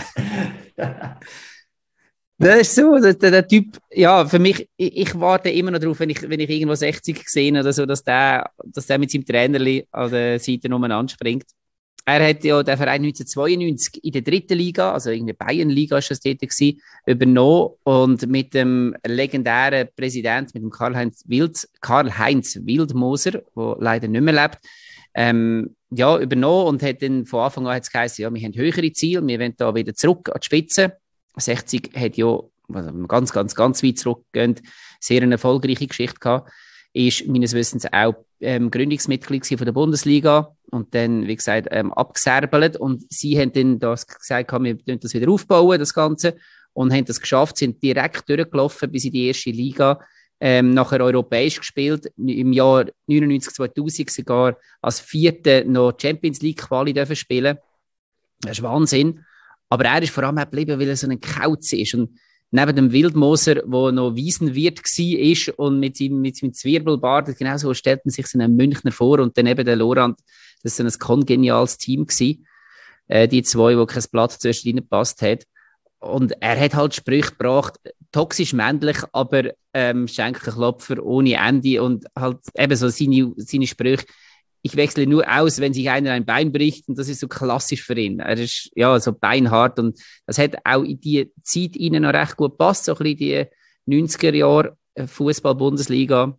Das ist so, der, der Typ, ja, für mich, ich, ich warte immer noch drauf, wenn ich, wenn ich irgendwo sechzig sehe oder so, dass der, dass der mit seinem Trainerli an der Seite umeinander springt. Er hat ja den Verein neunzehnhundertzweiundneunzig in der dritten Liga, also in der Bayernliga ist das dort gewesen, übernommen und mit dem legendären Präsident, mit dem Karl-Heinz Wild, Karl-Heinz Wildmoser, der leider nicht mehr lebt, ähm, ja, übernommen und hat dann von Anfang an hat's geheißen, ja, wir haben höhere Ziele, wir wollen da wieder zurück an die Spitze. sechzig hat ja, also ganz, ganz, ganz weit zurückgehend, sehr eine erfolgreiche Geschichte gehabt. Ist meines Wissens auch ähm, Gründungsmitglied von der Bundesliga und dann, wie gesagt, ähm, abgeserbelt. Und sie haben dann das gesagt, wir müssen das wieder aufbauen, das Ganze, und haben das geschafft, sind direkt durchgelaufen bis in die erste Liga, ähm, nachher europäisch gespielt, im Jahr neunundneunzig zweitausend sogar als Vierte noch Champions League Quali dürfen spielen. Das ist Wahnsinn. Aber er ist vor allem auch geblieben, weil er so ein Kauz ist. Und neben dem Wildmoser, der noch Wiesenwirt war und mit seinem, mit seinem Zwirbelbart, genau so stellt man sich so einen Münchner vor. Und dann eben der Lorand, das war so ein kongeniales Team gewesen. Äh, die zwei, wo kein Blatt zwischen ihnen gepasst hat. Und er hat halt Sprüche gebracht, toxisch männlich, aber ähm, Schenkelklopfer ohne Ende und halt eben so seine, seine Sprüche. Ich wechsle nur aus, wenn sich einer ein Bein bricht, und das ist so klassisch für ihn. Er ist, ja, so beinhart, und das hat auch in die Zeit ihnen noch recht gut gepasst, so ein bisschen die neunziger Jahre Fußball-Bundesliga.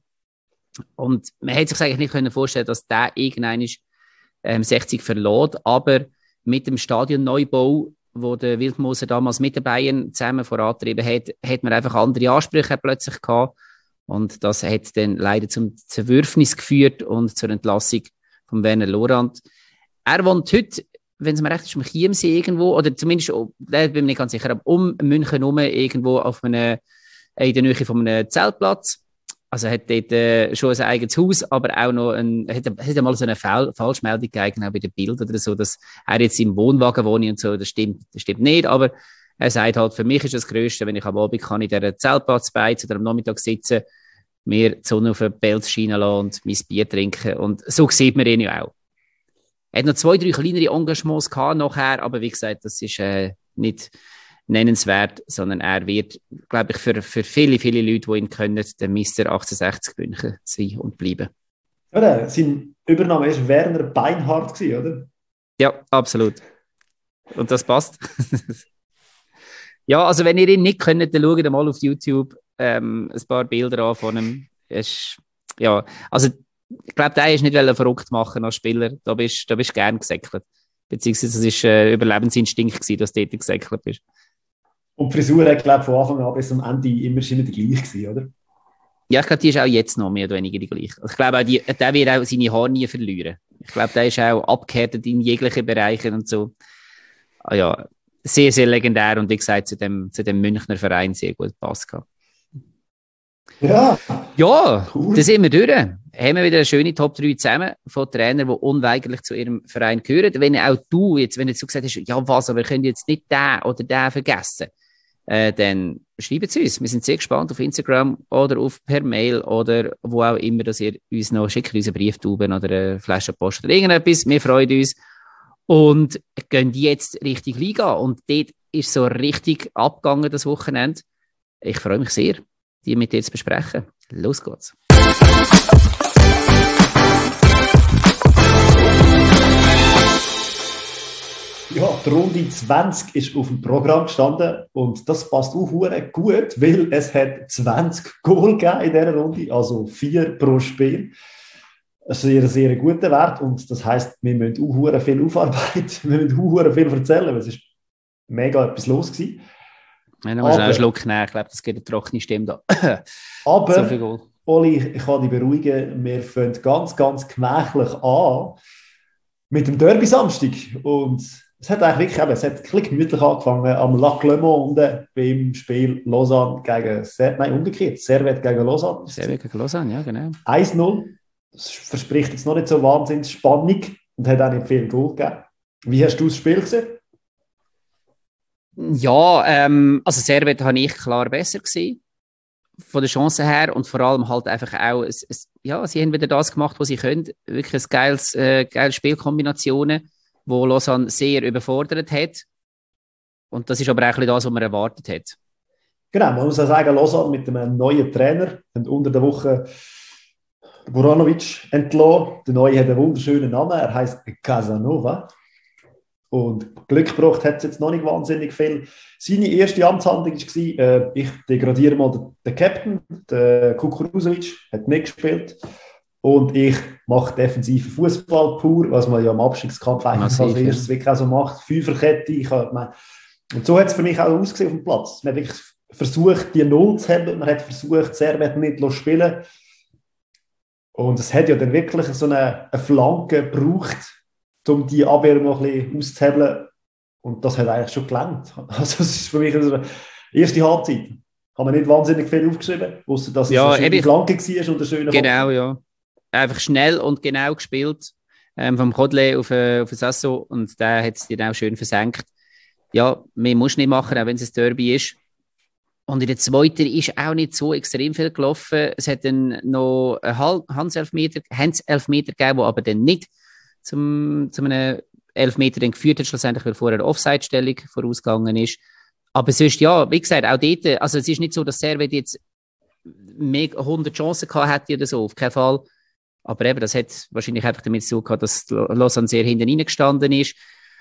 Und man hätte sich eigentlich nicht können vorstellen, dass der irgendwann ähm, sechzig verlässt, aber mit dem Stadionneubau, wo der Wildmoser damals mit den Bayern zusammen vorantrieben hat, hat man einfach andere Ansprüche plötzlich gehabt. Und das hat dann leider zum Zerwürfnis geführt und zur Entlassung von Werner Lorand. Er wohnt heute, wenn es mir recht ist, am Chiemsee irgendwo, oder zumindest, da bin ich nicht ganz sicher, aber um München herum irgendwo auf einem, in der Nähe von einem Zeltplatz. Also er hat dort äh, schon ein eigenes Haus, aber auch noch ein, hat, hat einmal so eine Fall, Falschmeldung gegeben, auch bei den Bildern oder so, dass er jetzt im Wohnwagen wohnt und so. Das stimmt, das stimmt nicht, aber er sagt halt, für mich ist das Größte, wenn ich am Abend kann in dieser Zeltplatz beizen oder am Nachmittag sitzen, mir die Sonne auf den Pelz scheinen lassen und mein Bier trinken. Und so sieht man ihn ja auch. Er hat noch zwei, drei kleinere Engagements gehabt nachher, aber wie gesagt, das ist äh, nicht nennenswert, sondern er wird, glaube ich, für, für viele, viele Leute, die ihn kennen, der Mister achtzehnhundertsechzig München sein und bleiben. Ja, sein Übername war Werner Beinhardt, oder? Ja, absolut. Und das passt. Ja, also wenn ihr ihn nicht könnt, dann schaut mal auf YouTube ähm, ein paar Bilder an von ihm. Ist, ja, also ich glaube, der ist nicht verrückt machen als Spieler. Da bist du bist gern gesäckelt. Beziehungsweise es war äh, Überlebensinstinkt gewesen, dass du dort gesäckelt bist. Und die Frisur hat, glaube ich, von Anfang an bis zum Ende immer schon die gleiche gewesen, oder? Ja, ich glaube, die ist auch jetzt noch mehr oder weniger die gleiche. Also ich glaube, auch die, der wird auch seine Haare nie verlieren. Ich glaube, der ist auch abgehärtet in jeglichen Bereichen und so. Ah, ja, sehr, sehr legendär und wie gesagt, zu dem, zu dem Münchner Verein sehr gut passt. Ja, ja, cool. Da sind wir durch. Haben wir wieder eine schöne Top drei zusammen von Trainern, die unweigerlich zu ihrem Verein gehören. Wenn auch du jetzt, wenn du so gesagt hast, ja was, aber wir können jetzt nicht den oder den vergessen, äh, dann schreibt es uns. Wir sind sehr gespannt auf Instagram oder auf per Mail oder wo auch immer, dass ihr uns noch schickt, unsere Brieftuben oder eine Flaschenpost oder irgendetwas. Wir freuen uns. Und gehen jetzt Richtung Liga. Und dort ist so richtig abgegangen das Wochenende. Ich freue mich sehr, die mit dir zu besprechen. Los geht's. Ja, die Runde zwanzig ist auf dem Programm gestanden und das passt auch verdammt gut, weil es hat zwanzig Goal gegeben in dieser Runde, also vier pro Spiel. Ein sehr, sehr guter Wert und das heisst, wir müssen auch verdammt viel aufarbeiten, wir müssen auch verdammt viel erzählen, weil es ist mega etwas los gewesen. Ja, dann musst du noch einen Schluck nehmen, ich glaube, das geht eine trockene Stimme da. Aber, so viel Goal. Oli, ich kann dich beruhigen, wir fangen ganz, ganz gemächlich an mit dem Derby-Samstag und es hat eigentlich wirklich, eben, es hat ein bisschen gemütlich angefangen am Lac Le Monde beim Spiel Lausanne gegen, nein, umgekehrt, Servette gegen Lausanne. Servette gegen Lausanne, ja, genau. eins null, das verspricht jetzt noch nicht so wahnsinnig Spannung und hat auch nicht viel Goal gegeben. Wie hast du das Spiel gesehen? Ja, ähm, also Servette habe ich klar besser gesehen, von der Chance her und vor allem halt einfach auch, es, es, ja, sie haben wieder das gemacht, was sie können, wirklich ein geiles, äh, geiles Spielkombinationen, wo Lausanne sehr überfordert hat. Und das ist aber auch das, was man erwartet hat. Genau, man muss auch sagen, Lausanne mit einem neuen Trainer und unter der Woche Voranovic entlassen. Der Neue hat einen wunderschönen Namen, er heißt Casanova. Und Glück gebracht hat es jetzt noch nicht wahnsinnig viel. Seine erste Amtshandlung war, äh, ich degradiere mal den, den Captain, den Kukuruzovic, hat nicht gespielt. Und ich mache defensiven Fußball pur, was man ja im Abstiegskampf eigentlich Massiv, als erstes ja. wirklich auch so macht. Fünferkette. Ich hab, und so hat es für mich auch ausgesehen auf dem Platz. Man hat wirklich versucht, die Null zu haben. Man hat versucht, Servette nicht zu spielen. Und es hat ja dann wirklich so eine, eine Flanke gebraucht, um die Abwehr noch ein bisschen auszuhebeln. Und das hat eigentlich schon gelangt. Also es ist für mich eine erste Halbzeit. Haben wir nicht wahnsinnig viel aufgeschrieben, ausser dass ja, es eine schöne Flanke war und eine schöne Genau, Halbzeit. Ja. Einfach schnell und genau gespielt. Ähm, vom Kodle auf, äh, auf Sasso und der hat es dir auch schön versenkt. Ja, mehr musst du nicht machen, auch wenn es ein Derby ist. Und in der zweiten ist auch nicht so extrem viel gelaufen. Es hat dann noch einen Handelfmeter, Handelfmeter gegeben, der aber dann nicht zum, zu einem Elfmeter dann geführt hat, schlussendlich, weil vorher eine Offside-Stellung vorausgegangen ist. Aber sonst, ja, wie gesagt, auch dort, also es ist nicht so, dass Servette jetzt mega hundert Chancen gehabt hätte oder so, auf keinen Fall. Aber eben, das hat wahrscheinlich einfach damit zu tun, dass Lausanne sehr hinten reingestanden ist.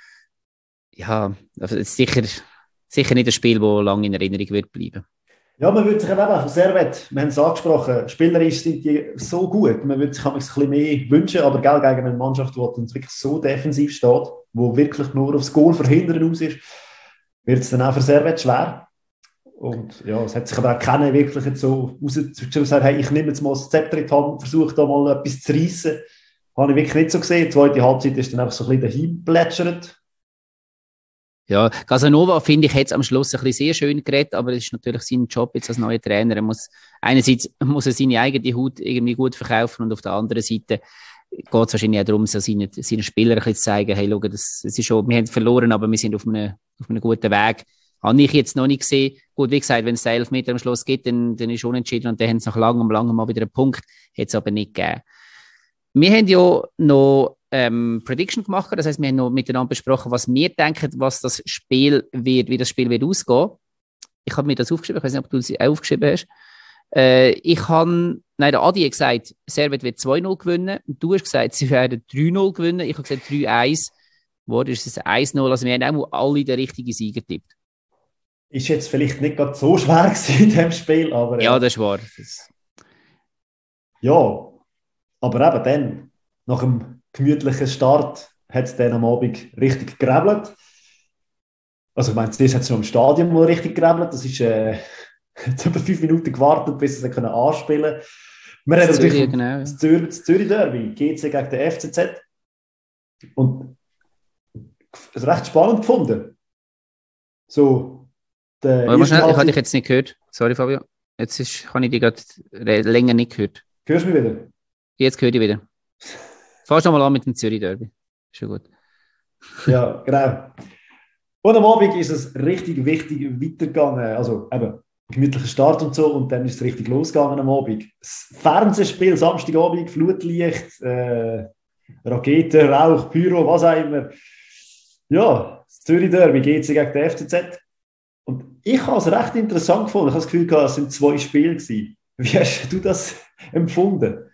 Ja, also sicher, sicher nicht ein Spiel, das lange in Erinnerung wird bleiben. Ja, man würde sich eben von Servette, wir haben es angesprochen, spielerisch sind die so gut. Man würde sich ein bisschen mehr wünschen, aber gell, gegen eine Mannschaft, die wirklich so defensiv steht, die wirklich nur aufs Goal verhindern aus ist, wird es dann auch für Servette schwer. Und ja, es hat sich aber auch keiner wirklich jetzt so rausgeschaut, hey, ich nehme jetzt mal das Zepter in die Hand und versuche da mal etwas zu reissen. Habe ich wirklich nicht so gesehen. Die zweite Halbzeit ist dann einfach so ein bisschen dahin plätschert. Ja, Casanova, finde ich, hat es am Schluss ein bisschen sehr schön geredet, aber es ist natürlich sein Job jetzt als neuer Trainer. Er muss, einerseits muss er seine eigene Haut irgendwie gut verkaufen und auf der anderen Seite geht es wahrscheinlich auch darum, so seinen, seinen Spielern ein bisschen zu zeigen, hey, schau, das, das ist schon, wir haben verloren, aber wir sind auf einem, auf einem guten Weg. Habe ich jetzt noch nicht gesehen. Gut, wie gesagt, wenn es den Elfmeter am Schluss gibt, dann, dann ist unentschieden und dann haben sie nach langem, langem mal wieder einen Punkt. Hat es aber nicht gegeben. Wir haben ja noch ähm, Prediction gemacht, das heisst, wir haben noch miteinander besprochen, was wir denken, was das Spiel wird, wie das Spiel wird ausgehen. Ich habe mir das aufgeschrieben, ich weiß nicht, ob du es auch aufgeschrieben hast. Äh, ich habe Nein, der Adi hat gesagt, Servet wird zwei null gewinnen. Du hast gesagt, sie werden drei null gewinnen. Ich habe gesagt drei eins. Wurde ist es eins null. Also wir haben auch alle den richtigen Sieger getippt. Ist jetzt vielleicht nicht gerade so schwer gewesen in diesem Spiel, aber... Ja, das ist wahr. Das... Ja, aber eben dann, nach dem gemütlichen Start, hat es dann am Abend richtig gerebelt. Also ich meine, zuerst hat es schon im Stadion mal richtig gerebelt. Das ist äh, über fünf Minuten gewartet, bis sie es anspielen können. Wir reden natürlich Zürich, genau, ja. das Zürich, das Zürich Derby, G C gegen den F C Z. Und es recht spannend gefunden. So, der Aber schnell, ich Halbzeit... habe dich jetzt nicht gehört. Sorry, Fabio. Jetzt ist, habe ich dich gerade länger nicht gehört. Hörst du mich wieder? Jetzt höre ich dich wieder. Fahrst noch mal an mit dem Zürich Derby. Ist schon gut. Ja, genau. Und am Abend ist es richtig wichtig weitergegangen. Also eben, gemütlicher Start und so. Und dann ist es richtig losgegangen am Abend. Das Fernsehspiel, Samstagabend, Flutlicht, äh, Raketen, Rauch, Pyro, was auch immer. Ja, das Zürich Derby, G C gegen den F C Z. Und ich habe es recht interessant gefunden. Ich habe das Gefühl, es sind zwei Spiele gewesen. Wie hast du das empfunden?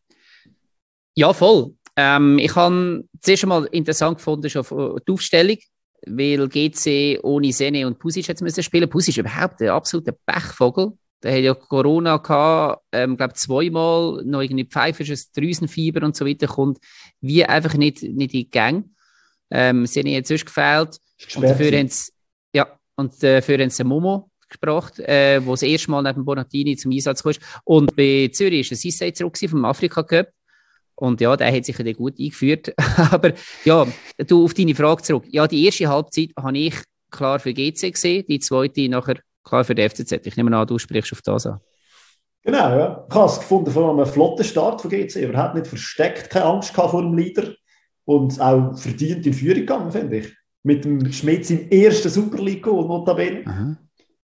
Ja, voll. Ähm, ich habe zuerst einmal interessant gefunden, schon die Aufstellung, weil G C ohne Sene und Pusic jetzt müssen spielen. Pusic ist überhaupt ein absoluter Pechvogel. Der hat ja Corona gehabt, ähm, glaube zweimal, noch irgendwie pfeifisches Drüsenfieber und so weiter, kommt wie einfach nicht, nicht in die Gang. Ähm, Sene hat sonst gefehlt. Und dafür haben sie, ja, und dafür haben sie Momo gebracht, äh, wo das erste Mal neben Bonatini zum Einsatz kam. Und bei Zürich ist ein Sissay zurück vom Afrika Cup. Und ja, der hat sich ja gut eingeführt. Aber ja, du auf deine Frage zurück. Ja, die erste Halbzeit habe ich klar für G C gesehen, die zweite nachher klar für die F C Z. Ich nehme an, du sprichst auf das an. Genau, ja. Ich habe es gefunden, vor allem einen flotten Start von G C. Überhaupt nicht versteckt, keine Angst gehabt vor dem Leader. Und auch verdient in Führung gegangen, finde ich. Mit dem Schmidt im ersten Super League-Goal, notabene. Aha.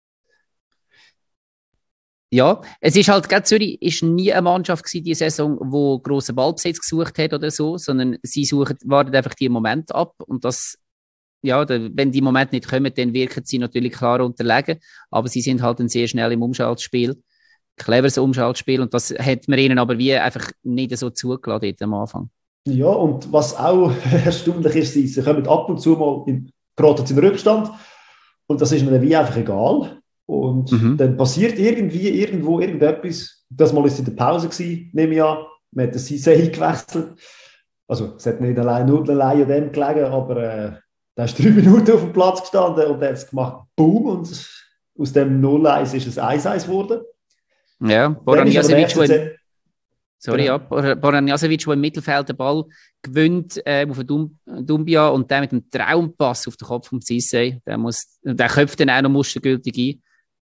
Ja, es ist halt, gerade Zürich ist nie eine Mannschaft gewesen, die Saison, die grossen Ballbesitz gesucht hat oder so, sondern sie suchen, warten einfach die Momente ab und das, ja, da, wenn die Momente nicht kommen, dann wirken sie natürlich klar unterlegen, aber sie sind halt ein sehr schnell im Umschaltspiel, cleveres Umschaltspiel und das hat man ihnen aber wie einfach nicht so zugelassen am Anfang. Ja, und was auch erstaunlich ist, sie, sie kommen ab und zu mal in, geraten in Rückstand und das ist ihnen wie einfach egal. Und mhm. dann passiert irgendwie, irgendwo, irgendetwas. Das Mal war es in der Pause gewesen, nehme ich an. Man hat den Sissé gewechselt. Also, es hat nicht allein nur allein an dem gelegen, aber äh, da ist drei Minuten auf dem Platz gestanden und dann hat es gemacht, boom, und aus dem null eins ist es eins eins geworden. Ja, Boran Jasevic, wo sorry, genau. ja, Boran Jasevic, der im Mittelfeld den Ball gewinnt äh, auf Dum Dumbia und der mit dem Traumpass auf den Kopf vom Sissé, der, muss, der köpft dann auch noch mustergültig ein.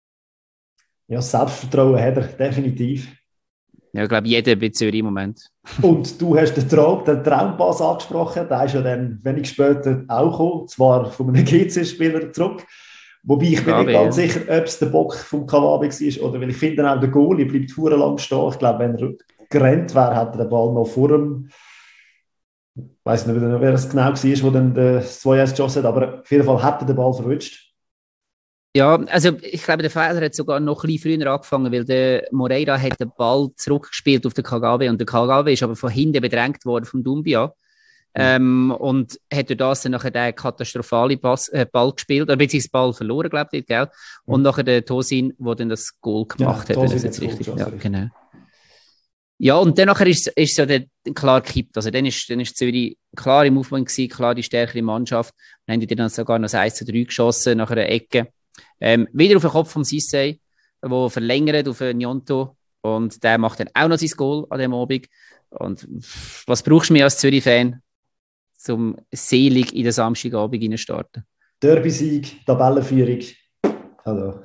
Ja, Selbstvertrauen hat er, definitiv. Ja, ich glaube, jeder bei Zürich im Moment. Und du hast den, Traum, den Traumpass angesprochen, der ist ja dann wenig später auch gekommen, zwar von einem G C-Spieler zurück. Wobei ich bin nicht ganz ja. sicher, ob es der Bock vom Kawabe war, oder weil ich finde auch, der Goalie bleibt verdammt lang stehen. Ich glaube, wenn er gerannt wäre, hätte er den Ball noch vor dem, ich weiss nicht, wer es genau war, der dann das zwei eins geschossen hat, aber auf jeden Fall hat er den Ball verwünscht. Ja, also ich glaube, der Fehler hat sogar noch ein bisschen früher angefangen, weil der Moreira hat den Ball zurückgespielt auf den Kagawa und der Kagawa ist aber von hinten bedrängt worden vom Dumbia mhm. ähm, und hat durch das dann nachher den katastrophalen Pass, äh, Ball gespielt, oder beziehungsweise Ball verloren, glaube ich, gell? Mhm. Und nachher der Tosin, der dann das Goal gemacht ja, hat, wenn das jetzt richtig, ja, genau. Ja, und dann nachher ist, ist so der, klar gekippt. Also dann ist, dann ist Zürich klar im Aufbau gewesen, klar die stärkere Mannschaft. Dann haben die dann sogar noch das eins zu drei geschossen nach einer Ecke. Ähm, wieder auf den Kopf vom Sissé, der verlängert auf den Njonto und der macht dann auch noch sein Goal an dem Abend. Und was brauchst du mehr als Zürich-Fan, um selig in den Samstagabend reinstarten? Derby-Sieg, Tabellenführung. Also.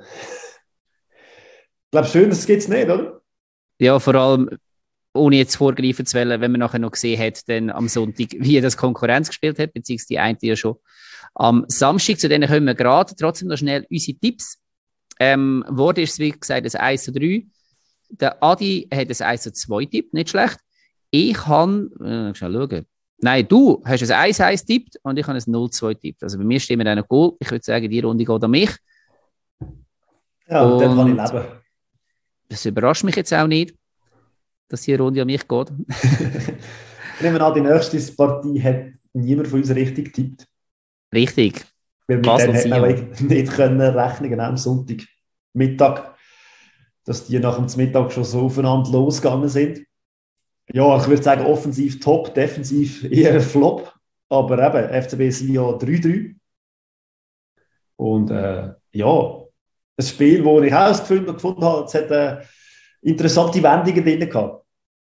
Ich glaube, schön, das gibt es nicht, oder? Ja, vor allem, ohne jetzt vorgreifen zu wollen, wenn man nachher noch gesehen hat, dann am Sonntag, wie das Konkurrenz gespielt hat, beziehungsweise die eine ja schon. Am Samstag, zu denen kommen wir gerade trotzdem noch schnell unsere Tipps. Ähm, wurde ist es, wie gesagt, ein eins zu drei. Der Adi hat ein eins zu zwei Tipp, nicht schlecht. Ich kann, äh, schnell schauen. Nein, du hast ein eins eins tippt und ich habe ein null zwei tippt. Also bei mir stimmen einen Goal. Ich würde sagen, die Runde geht an mich. Ja, und dann kann ich leben. Das überrascht mich jetzt auch nicht. dass die Runde an mich geht. Nehmen wir an, die nächste Partie hat niemand von uns richtig getippt. Richtig. Weil wir dann hätten wir nicht können rechnen, genau am Sonntag Mittag, dass die nach dem Mittag schon so aufeinander losgegangen sind. Ja, ich würde sagen, offensiv top, defensiv eher Flop. Aber eben, F C B Sion drei drei. Und äh, ja, ein Spiel, wo ich auch das Gefühl gefunden habe, es hat äh, interessante Wendungen drin gehabt.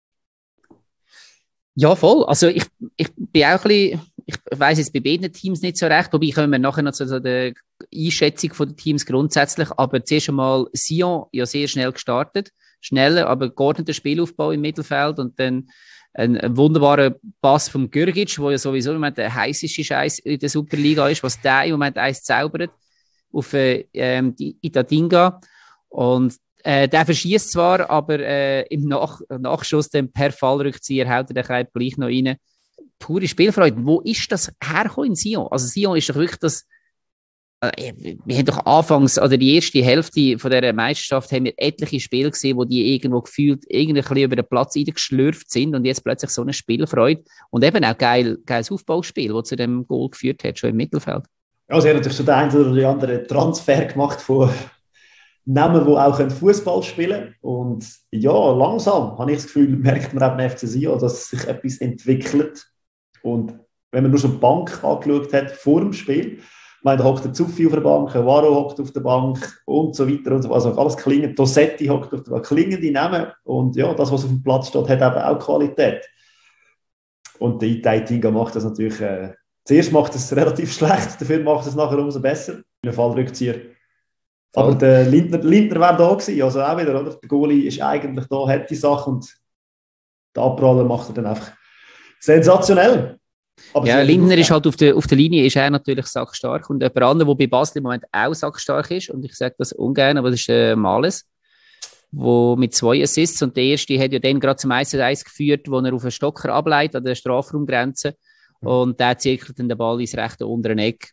Ja, voll. Also ich, ich bin auch ein bisschen, ich weiss jetzt bei beiden Teams nicht so recht, wobei kommen wir nachher noch zu so der Einschätzung der Teams grundsätzlich, aber zuerst einmal Sion ja sehr schnell gestartet, schneller, aber geordneter Spielaufbau im Mittelfeld und dann ein, ein wunderbarer Pass vom Gürgic, der ja sowieso im Moment der heisseste Scheiß in der Superliga ist, was der im Moment eins zaubert auf äh, die Itadinga. Und äh, der verschießt zwar, aber äh, im Nach Nachschuss dann per Fallrückzieher haut er den Kreis gleich noch rein. Pure Spielfreude. Wo ist das hergekommen in Sion? Also Sion ist doch wirklich das, äh, wir haben doch anfangs, oder die erste Hälfte von dieser Meisterschaft haben wir etliche Spiele gesehen, wo die irgendwo gefühlt irgendwie ein bisschen über den Platz geschlürft sind und jetzt plötzlich so eine Spielfreude und eben auch geil, geiles Aufbauspiel, das zu dem Goal geführt hat, schon im Mittelfeld. Ja, sie haben natürlich schon den einen oder den anderen Transfer gemacht von Namen, die auch Fußball spielen können. Und ja, langsam habe ich das Gefühl, merkt man auch beim F C Sion, dass sich etwas entwickelt. Und wenn man nur schon die Bank angeschaut hat vor dem Spiel, ich meine, da hockt der Zuffi auf der Bank, Varo hockt auf der Bank und so weiter und so. Also alles klingend. Dosetti hockt auf der Bank, klingende Namen. Und ja, das, was auf dem Platz steht, hat eben auch Qualität. Und der Itaitinga macht das natürlich, äh, zuerst macht es relativ schlecht, dafür macht es nachher umso besser. Ein Fallrückzieher. Aber oh. der Lindner, Lindner wäre da gewesen, also auch wieder, oder? Der Goalie ist eigentlich da, hat die Sache und der Abpraller macht er dann einfach sensationell. Aber ja, Lindner ist halt auf der, auf der Linie ist er natürlich sackstark und jemand anderer, der bei Basel im Moment auch sackstark ist und ich sage das ungern, aber das ist äh, Males, wo mit zwei Assists und der erste hat ja dann gerade zum eins zu eins geführt, wo er auf einen Stocker ableitet an der Strafraumgrenze mhm. und der zirkelt dann den Ball ins rechte untere Eck.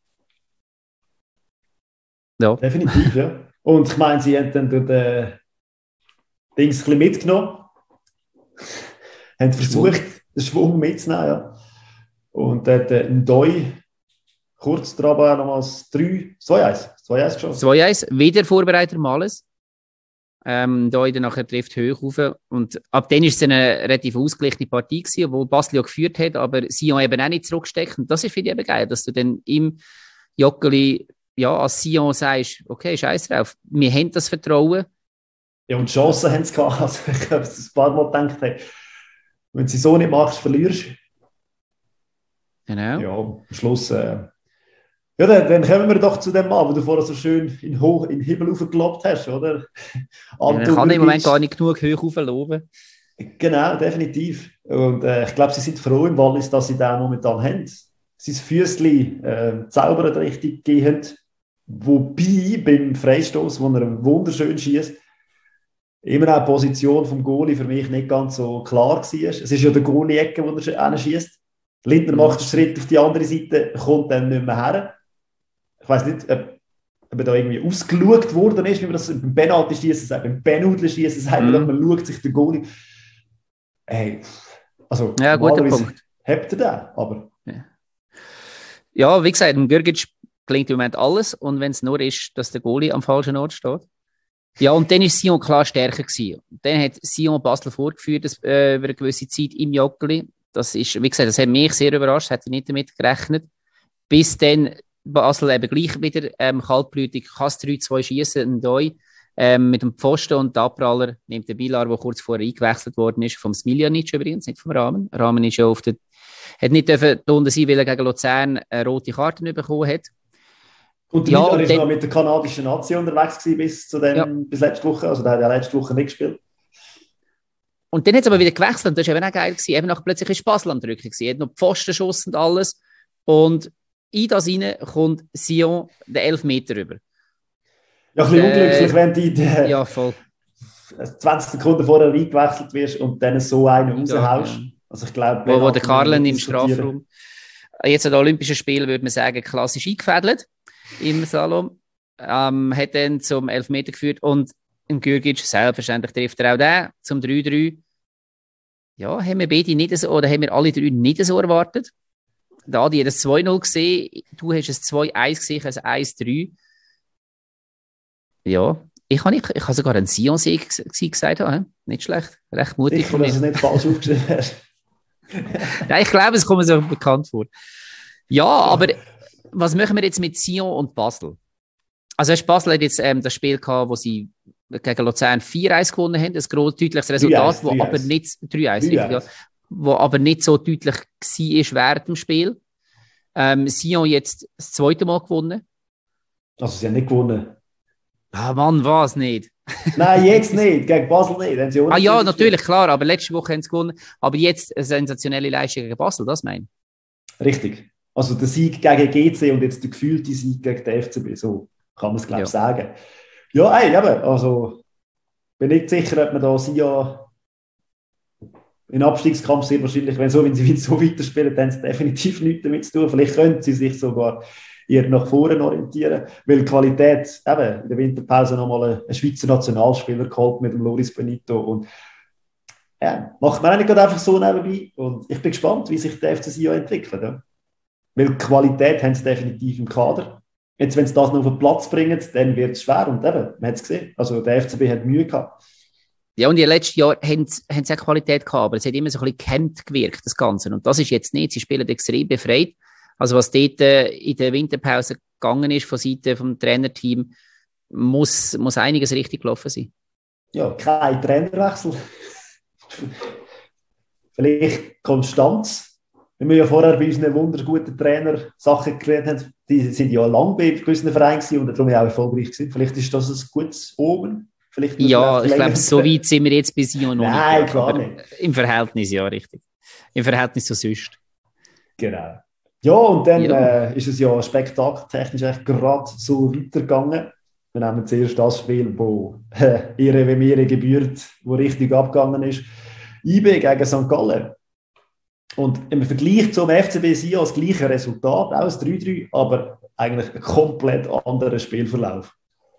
Ja. Definitiv, ja. Und ich meine, sie haben dann durch den Dings ein bisschen mitgenommen, haben versucht, den Schwung mitzunehmen, ja. Und dann hat ein Doi kurz dran aber nochmals drei, zwei eins, zwei eins geschossen. zwei eins, wieder Vorbereiter Males. Ähm, Doi dann nachher trifft hoch rauf. Und ab dann war es eine relativ ausgeglichene Partie gewesen, wo Basel ja geführt hat, aber Sion eben auch nicht zurücksteckt. Und das ist für dich eben geil, dass du dann im Joggeli ja, als Sion sagst, okay, scheiß drauf, wir haben das Vertrauen. Ja, und Chancen haben sie gehabt. Also, ich habe es ein paar Mal gedacht, hey, wenn du sie so nicht machst, verlierst du. Genau. Ja, am Schluss. Äh, ja, dann, dann kommen wir doch zu dem Mann, wo du vorher so schön in, Ho- in den Himmel hochgelobt hast, oder? Ja, ich kann im Moment gar nicht genug hoch hochloben. Genau, definitiv. Und äh, ich glaube, sie sind froh im Wallis, dass sie den momentan haben. Sein Füßchen äh, zaubern richtig gehend. Wobei beim Freistoß, wo er wunderschön schießt, immer auch die Position vom Goalie für mich nicht ganz so klar war. Es ist ja der Goalie-Ecke, wo er schießt. Lindner macht einen Schritt auf die andere Seite, kommt dann nicht mehr her. Ich weiss nicht, ob, ob er da irgendwie ausgeschaut worden ist, wie man das beim Penalty-Schießen sagt. Beim Penalty-Schießen sagt man, man schaut sich den Goalie. Hey, also, ja, guter Punkt. Habt ihr den, aber... Ja. Ja, wie gesagt, im Gürgic klingt im Moment alles und wenn es nur ist, dass der Goalie am falschen Ort steht. Ja, und dann war Sion klar stärker gewesen. Dann hat Sion Basel vorgeführt das, äh, über eine gewisse Zeit im Joggeli. Das ist, wie gesagt, das hat mich sehr überrascht, das hätte ich nicht damit gerechnet. Bis dann Basel eben gleich wieder ähm, kaltblütig kann drei zwei schießen, ein Doi ähm, mit dem Pfosten und der Abpraller nimmt den Bilar, der kurz vorher eingewechselt worden ist, vom Smiljanic übrigens, nicht vom Rahmen. Rahmen ist ja auf der, hat nicht dürfen da unten sein, weil er gegen Luzern eine rote Karte bekommen hat. Und der ja, Miller war noch mit der kanadischen Nazi unterwegs gewesen, bis, zu dem, ja. bis letzte Woche, also der hat ja letzte Woche nicht gespielt. Und dann hat es aber wieder gewechselt und das war eben auch geil gewesen. Eben nach plötzlich ist Basel am Drücken gewesen. Er hat noch Pfostenschuss und alles. Und in das rein kommt Sion den Elfmeter rüber. Ja, ein bisschen äh, unglücklich, wenn du die, ja, voll. zwanzig Sekunden vorher eingewechselt wirst und dann so einen raushaust. Ja. Also ich glaube, wo, wo der Karlen im Strafraum. Jetzt an den Olympischen Spielen würde man sagen, klassisch eingefädelt im Slalom. Ähm, hat dann zum Elfmeter geführt und im Gürgic selbstverständlich trifft er auch den zum drei drei. Ja, haben wir beide nicht so, oder haben wir alle drei nicht so erwartet. Da Adi hat das zwei null gesehen, du hast es zwei eins gesehen, also eins drei. Ja, ich habe ich, ich habe sogar einen Sion-Sieg gesagt, he? Nicht schlecht, recht mutig Sicher, von mir. dass du es nicht falsch aufgeschrieben hast. Nein, ich glaube, es kommt mir so bekannt vor. Ja, aber was machen wir jetzt mit Sion und Basel? Also Basel hat jetzt ähm, das Spiel gehabt, wo sie gegen Luzern vier eins gewonnen haben, ein groß deutliches Resultat, wo aber nicht drei eins, ja, wo aber nicht so deutlich war während dem Spiel. Ähm, Sion jetzt das zweite Mal gewonnen. Also sie haben nicht gewonnen. Ah Mann, was nicht? Nein, jetzt nicht, gegen Basel nicht. Haben sie ah ja, natürlich, klar, aber letzte Woche haben sie gewonnen. Aber jetzt eine sensationelle Leistung gegen Basel, das meine ich. Richtig. Also der Sieg gegen G C und jetzt der gefühlte Sieg gegen den F C B, so kann man es glaube ich ja. sagen. Ja, ey, eben, also bin nicht sicher, ob man da Sion in Abstiegskampf sehr wahrscheinlich, wenn so, wenn sie so weiterspielen, dann haben sie definitiv nichts damit zu tun. Vielleicht können sie sich sogar eher nach vorne orientieren, weil die Qualität, eben in der Winterpause nochmal einen Schweizer Nationalspieler geholt mit dem Loris Benito und ja, macht man auch nicht gerade einfach so nebenbei und ich bin gespannt, wie sich der F C Sion entwickelt. Ja. Weil die Qualität haben sie definitiv im Kader. Jetzt, wenn sie das noch auf den Platz bringen, dann wird es schwer. Und eben, man hat es gesehen. Also der F C B hat Mühe gehabt. Ja, und in den letzten Jahren haben sie, haben sie auch Qualität gehabt, aber es hat immer so ein bisschen gehemmt gewirkt, das Ganze. Und das ist jetzt nicht. Sie spielen extrem befreit. Also was dort äh, in der Winterpause gegangen ist von Seite vom Trainerteam, muss, muss einiges richtig gelaufen sein. Ja, kein Trainerwechsel. Vielleicht Konstanz. Wenn wir ja vorher bei unseren wunderguten Trainer Sachen geredet haben, die sind ja lange bei gewissen Vereinen und darum auch erfolgreich gewesen. Vielleicht ist das ein gutes Omen. Vielleicht ja, ich glaube, so weit sind wir jetzt bei Sion noch Nein, nicht. Klar nicht. Im Verhältnis, ja, richtig. Im Verhältnis zu sonst. Genau. Ja, und dann ja. Äh, ist es ja spektakeltechnisch echt gerade so weitergegangen. Wir nehmen zuerst das Spiel, wo äh, ihre wie mir gebührt, wo richtig abgegangen ist. I B gegen Sankt Gallen. Und im Vergleich zum F C B Sion das gleiche Resultat, auch ein drei drei, aber eigentlich ein komplett anderer Spielverlauf.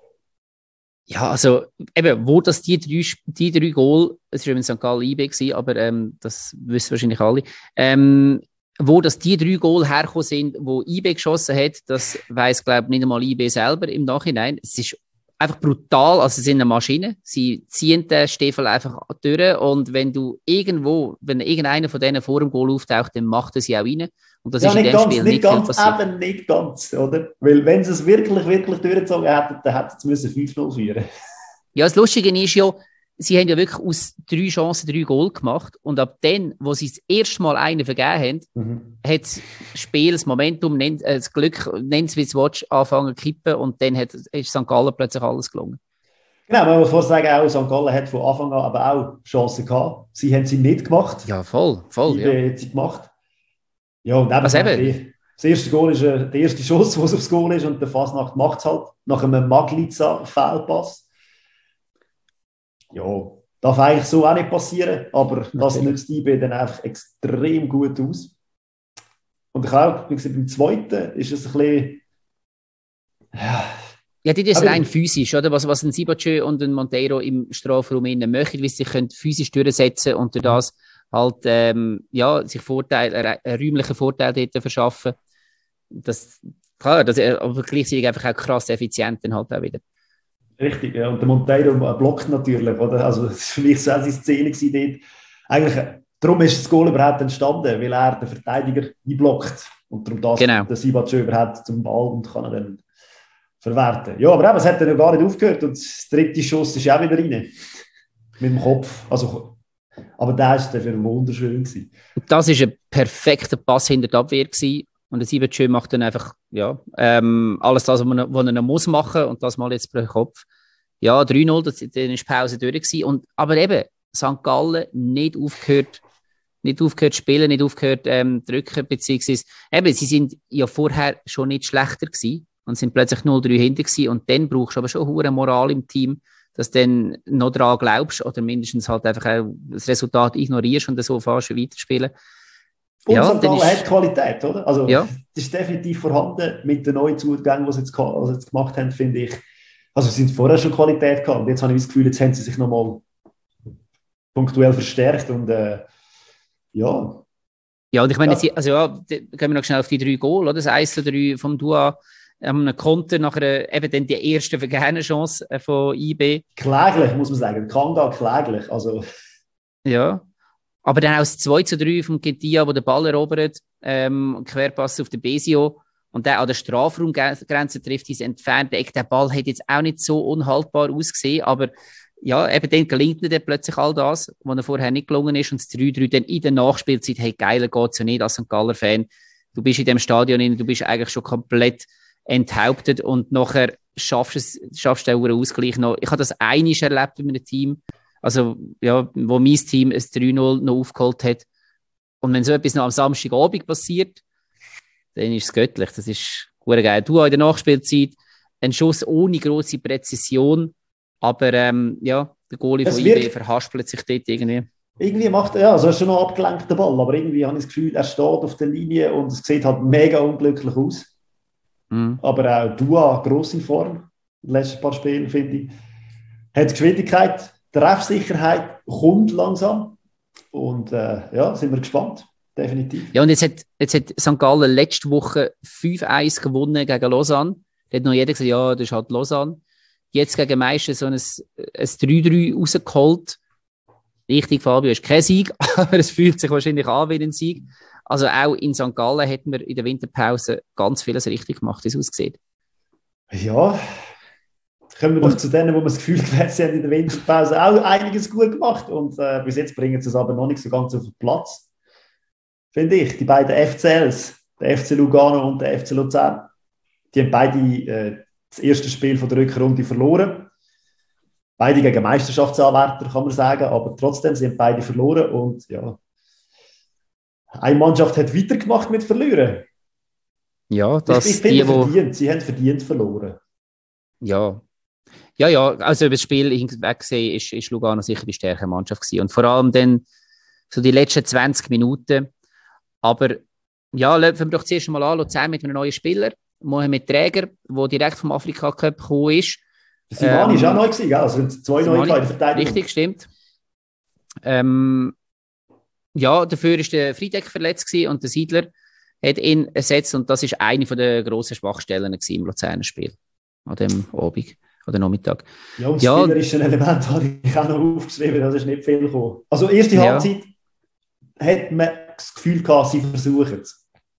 Ja, also eben, wo das die drei, die drei Goal, es war in Sankt Gallen I B gewesen, aber ähm, das wissen wahrscheinlich alle, ähm, wo das die drei Goal hergekommen sind, wo I B geschossen hat, das weiss, glaube ich, nicht einmal I B selber im Nachhinein. Es ist einfach brutal, also sie sind eine Maschine, sie ziehen den Stiefel einfach durch und wenn du irgendwo, wenn irgendeiner von denen vor dem Goal auftaucht, dann macht er sie auch rein. Und das ja, ist in nicht dem ganz, Spiel nicht nicht ganz, viel passiert. Eben nicht ganz, oder? Weil wenn sie es wirklich, wirklich durchgezogen hätten, dann hätten sie fünf null führen. Ja, das Lustige ist ja, sie haben ja wirklich aus drei Chancen drei Goal gemacht und ab dann, wo sie das erste Mal einen vergeben haben, mhm. hat das Spiel, das Momentum, äh, das Glück, nennt es wie es willst, angefangen zu kippen und dann hat, ist Sankt Gallen plötzlich alles gelungen. Genau, man muss vorher sagen, auch Sankt Gallen hat von Anfang an aber auch Chancen gehabt. Sie haben sie nicht gemacht. Ja, voll, voll. Die ja. hat sie gemacht. Ja, und eben, Was eben? Das erste Goal ist äh, der erste Schuss, wo es aufs Goal ist und der Fasnacht macht es halt nach einem Magliza-Fehlpass. Ja, darf eigentlich so auch nicht passieren, aber das nützt I B dann einfach extrem gut aus. Und ich glaube, wie gesagt, beim zweiten ist es ein bisschen... Ja, ja das ist rein physisch, oder? Was, was ein Sibachö und ein Monteiro im Strafraum innen möchten, wie sie sich können physisch durchsetzen und durch das halt ähm, ja, sich Vorteil, einen räumlichen Vorteil dort verschaffen. Das, klar, das, aber gleichzeitig einfach auch krass effizient dann halt auch wieder. Richtig, ja. Und der Monteiro blockt natürlich, oder? Also, das war für mich so eine Szene dort. Eigentlich, darum ist das Goal überhaupt entstanden, weil er den Verteidiger einblockt. Und darum das genau. der Sibachö überhaupt zum Ball und kann er dann verwerten. Ja, aber eben, es hat dann ja gar nicht aufgehört. Und der dritte Schuss ist auch wieder rein. Mit dem Kopf. Also, aber der war dafür wunderschön gewesen. Das war ein perfekter Pass hinter der Abwehr gewesen. Und der Sibachö macht dann einfach ja, ähm, alles das, was man, was er noch muss machen und das mal jetzt pro Kopf. Ja, drei null, das, dann war die Pause durch gewesen. Und, aber eben, Sankt Gallen nicht aufgehört, nicht aufgehört spielen, nicht aufgehört ähm, drücken, beziehungsweise eben, sie sind ja vorher schon nicht schlechter gewesen und sind plötzlich null drei hinter gewesen und dann brauchst du aber schon hohe Moral im Team, dass du dann noch daran glaubst oder mindestens halt einfach auch das Resultat ignorierst und so fährst du weiterspielen. Und ja, Sankt Gallen hat Qualität, oder? Also, ja. das ist definitiv vorhanden mit den neuen Zugängen, die sie jetzt, was sie jetzt gemacht haben, finde ich. Also, sie sind vorher schon Qualität gehabt und jetzt habe ich das Gefühl, jetzt haben sie sich nochmal punktuell verstärkt und äh, Ja. Ja, und ich meine, Ja. jetzt, also ja, da gehen wir noch schnell auf die drei Goal, oder? Das eins zu drei vom Dua, ähm, Konter, nachher eben dann die erste vergehene Chance äh, von I B. Kläglich, muss man sagen. Kanga kläglich. Also, Ja. Aber dann auch das zwei zu drei vom Ketia, wo der Ball erobert, ähm, Querpass auf den Besio und der an der Strafraumgrenze trifft, diese entfernte Eck. Der Ball hat jetzt auch nicht so unhaltbar ausgesehen, aber ja, eben dann gelingt ihm dann plötzlich all das, was er vorher nicht gelungen ist und das drei drei dann in der Nachspielzeit, hey, geiler geht's ja nicht als Sankt Galler-Fan. Du bist in dem Stadion rein, du bist eigentlich schon komplett enthauptet und nachher schaffst du es, schaffst du den Ausgleich noch. Ich habe das einmal erlebt in einem Team, also, ja, wo mein Team ein drei null noch aufgeholt hat. Und wenn so etwas noch am Samstagabend passiert, dann ist es göttlich. Das ist gut geil. Du in der Nachspielzeit, ein Schuss ohne grosse Präzision, aber, ähm, ja, der Goalie Es von wird- I B verhaspelt sich dort irgendwie. irgendwie macht er, ja, also er ist schon noch abgelenkt, der Ball, aber irgendwie habe ich das Gefühl, er steht auf der Linie und es sieht halt mega unglücklich aus. Mhm. Aber auch Dua, grosse Form, in den letzten paar Spielen, finde ich. Hat Geschwindigkeit, Treffsicherheit, kommt langsam. Und äh, ja, sind wir gespannt. Definitiv. Ja, und jetzt hat, jetzt hat Sankt Gallen letzte Woche fünf eins gewonnen gegen Lausanne. Da hat noch jeder gesagt, ja, das ist halt Lausanne. Jetzt gegen Meister so ein, ein drei drei rausgeholt. Richtig, Fabio, ist kein Sieg, aber es fühlt sich wahrscheinlich an wie ein Sieg. Also auch in Sankt Gallen hätten wir in der Winterpause ganz vieles richtig gemacht, wie es aussieht. Ja, kommen wir doch zu denen, wo wir das Gefühl haben, sie haben in der Winterpause auch einiges gut gemacht. Und äh, bis jetzt bringen sie es aber noch nicht so ganz auf den Platz. Finde ich. Die beiden F C Ls, der F C Lugano und der F C Luzern, die haben beide äh, das erste Spiel von der Rückrunde verloren. Beide gegen Meisterschaftsanwärter, kann man sagen, aber trotzdem, sie haben beide verloren und ja, eine Mannschaft hat weitergemacht mit Verlieren. Ja, das ich, ich finde die, wo, verdient, sie haben verdient verloren. ja. Ja, ja, also über das Spiel hinweg gesehen ist, ist Lugano sicher die stärkere Mannschaft gewesen. Und vor allem dann so die letzten zwanzig Minuten. Aber ja, fangen wir doch zuerst mal an, Luzern mit einem neuen Spieler, Mohamed Träger, der direkt vom Afrika Cup gekommen ist. Simani Ähm, war auch neu gewesen, gell? Also sind zwei neue in der Verteidigung. Richtig, stimmt. Ähm, ja, dafür war der Friedeck verletzt gewesen und der Siedler hat ihn ersetzt und das war eine der grossen Schwachstellen im Luzerner Spiel an dem Abend oder Nachmittag. Ja, und das Ja. spielerische Element habe ich auch noch aufgeschrieben, das ist nicht viel gekommen. Also erste Ja. Halbzeit hat man das Gefühl gehabt, sie versuchen es.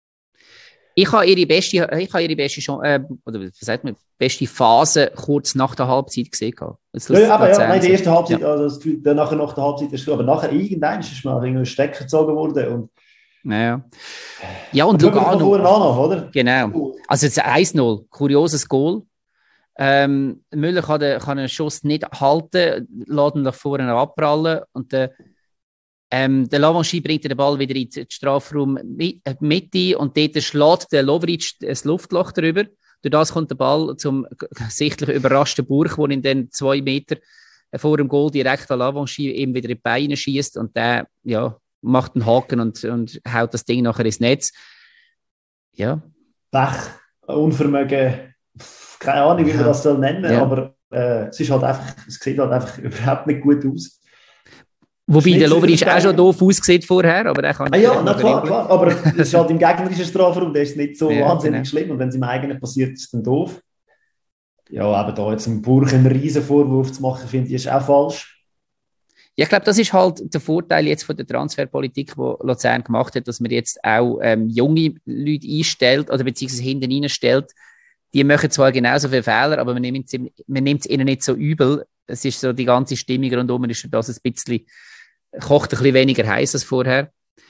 Ich habe ihre beste, ich habe ihre beste, Chance, äh, oder was sagt man, beste Phase kurz nach der Halbzeit gesehen. Jetzt Ja, ja, aber ja, nein, die erste Halbzeit, Ja. also das Gefühl, dann nachher nach der Halbzeit ist es, aber nachher irgendwann ist mal irgendwie ein Stecker gezogen worden. Und, Ja, ja und und schauen wir von Lugano. vorne an, noch, oder? Genau. Also jetzt eins null, kurioses Goal. Ähm, Müller kann den, kann einen Schuss nicht halten, lässt ihn nach vorne abprallen und der, ähm, der Lavanchy bringt den Ball wieder in die Strafraum Mitte und dort schlägt der Lovric das Luftloch drüber. Durch das kommt der Ball zum sichtlich überraschten Burg, wo ihn dann zwei Meter vor dem Goal direkt an Lavanchy eben wieder in die Beine schießt und der ja, macht einen Haken und, und haut das Ding nachher ins Netz. Ja. Pech, Unvermögen, keine Ahnung, wie man Ja. das soll nennen, Ja. aber äh, es ist halt einfach, es sieht halt einfach überhaupt nicht gut aus. Wobei Ist der nicht Lovric so auch schon geil. doof aussieht vorher, aber der kann Ah ja, vielleicht na noch klar, dribbeln. klar, aber es ist halt im gegnerischen Strafraum, der ist nicht so Ja, wahnsinnig genau. schlimm und wenn es im eigenen passiert, ist es dann doof. Ja, aber da jetzt im Burg einen riesen Vorwurf zu machen, finde ich, ist auch falsch. Ja, ich glaube, das ist halt der Vorteil jetzt von der Transferpolitik, die Luzern gemacht hat, dass man jetzt auch ähm, junge Leute einstellt oder beziehungsweise hinten reinstellt. Die machen zwar genauso viele Fehler, aber man nimmt es man nimmt es ihnen nicht so übel. Es ist so, die ganze Stimmung rundum ist das ein bisschen, kocht ein bisschen weniger heiß als vorher.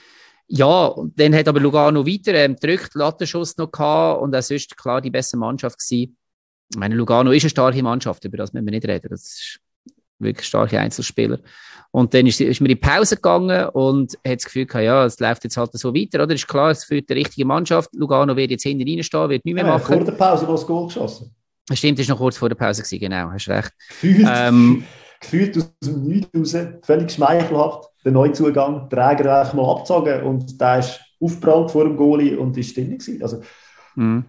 Ja, und dann hat aber Lugano weiter ähm, gedrückt, Lattenschuss noch gehabt und auch sonst klar die beste Mannschaft gewesen. Ich meine, Lugano ist eine starke Mannschaft, über das müssen wir nicht reden. Das ist wirklich starke Einzelspieler. Und dann ist, ist mir in die Pause gegangen und hat das Gefühl gehabt, ja, es läuft jetzt halt so weiter, oder? Ist klar, es führt die richtige Mannschaft. Lugano wird jetzt hinten reinstehen, wird nichts mehr Ja, machen. vor der Pause noch das Goal geschossen. Stimmt, das war noch kurz vor der Pause gewesen, genau, hast recht. Gefühlt, Ähm, gefühlt aus dem Nichts raus, völlig schmeichelhaft, der Neuzugang, Träger einfach mal abgezogen und der ist aufgeprallt vor dem Goalie und ist drin gewesen. Also, mh.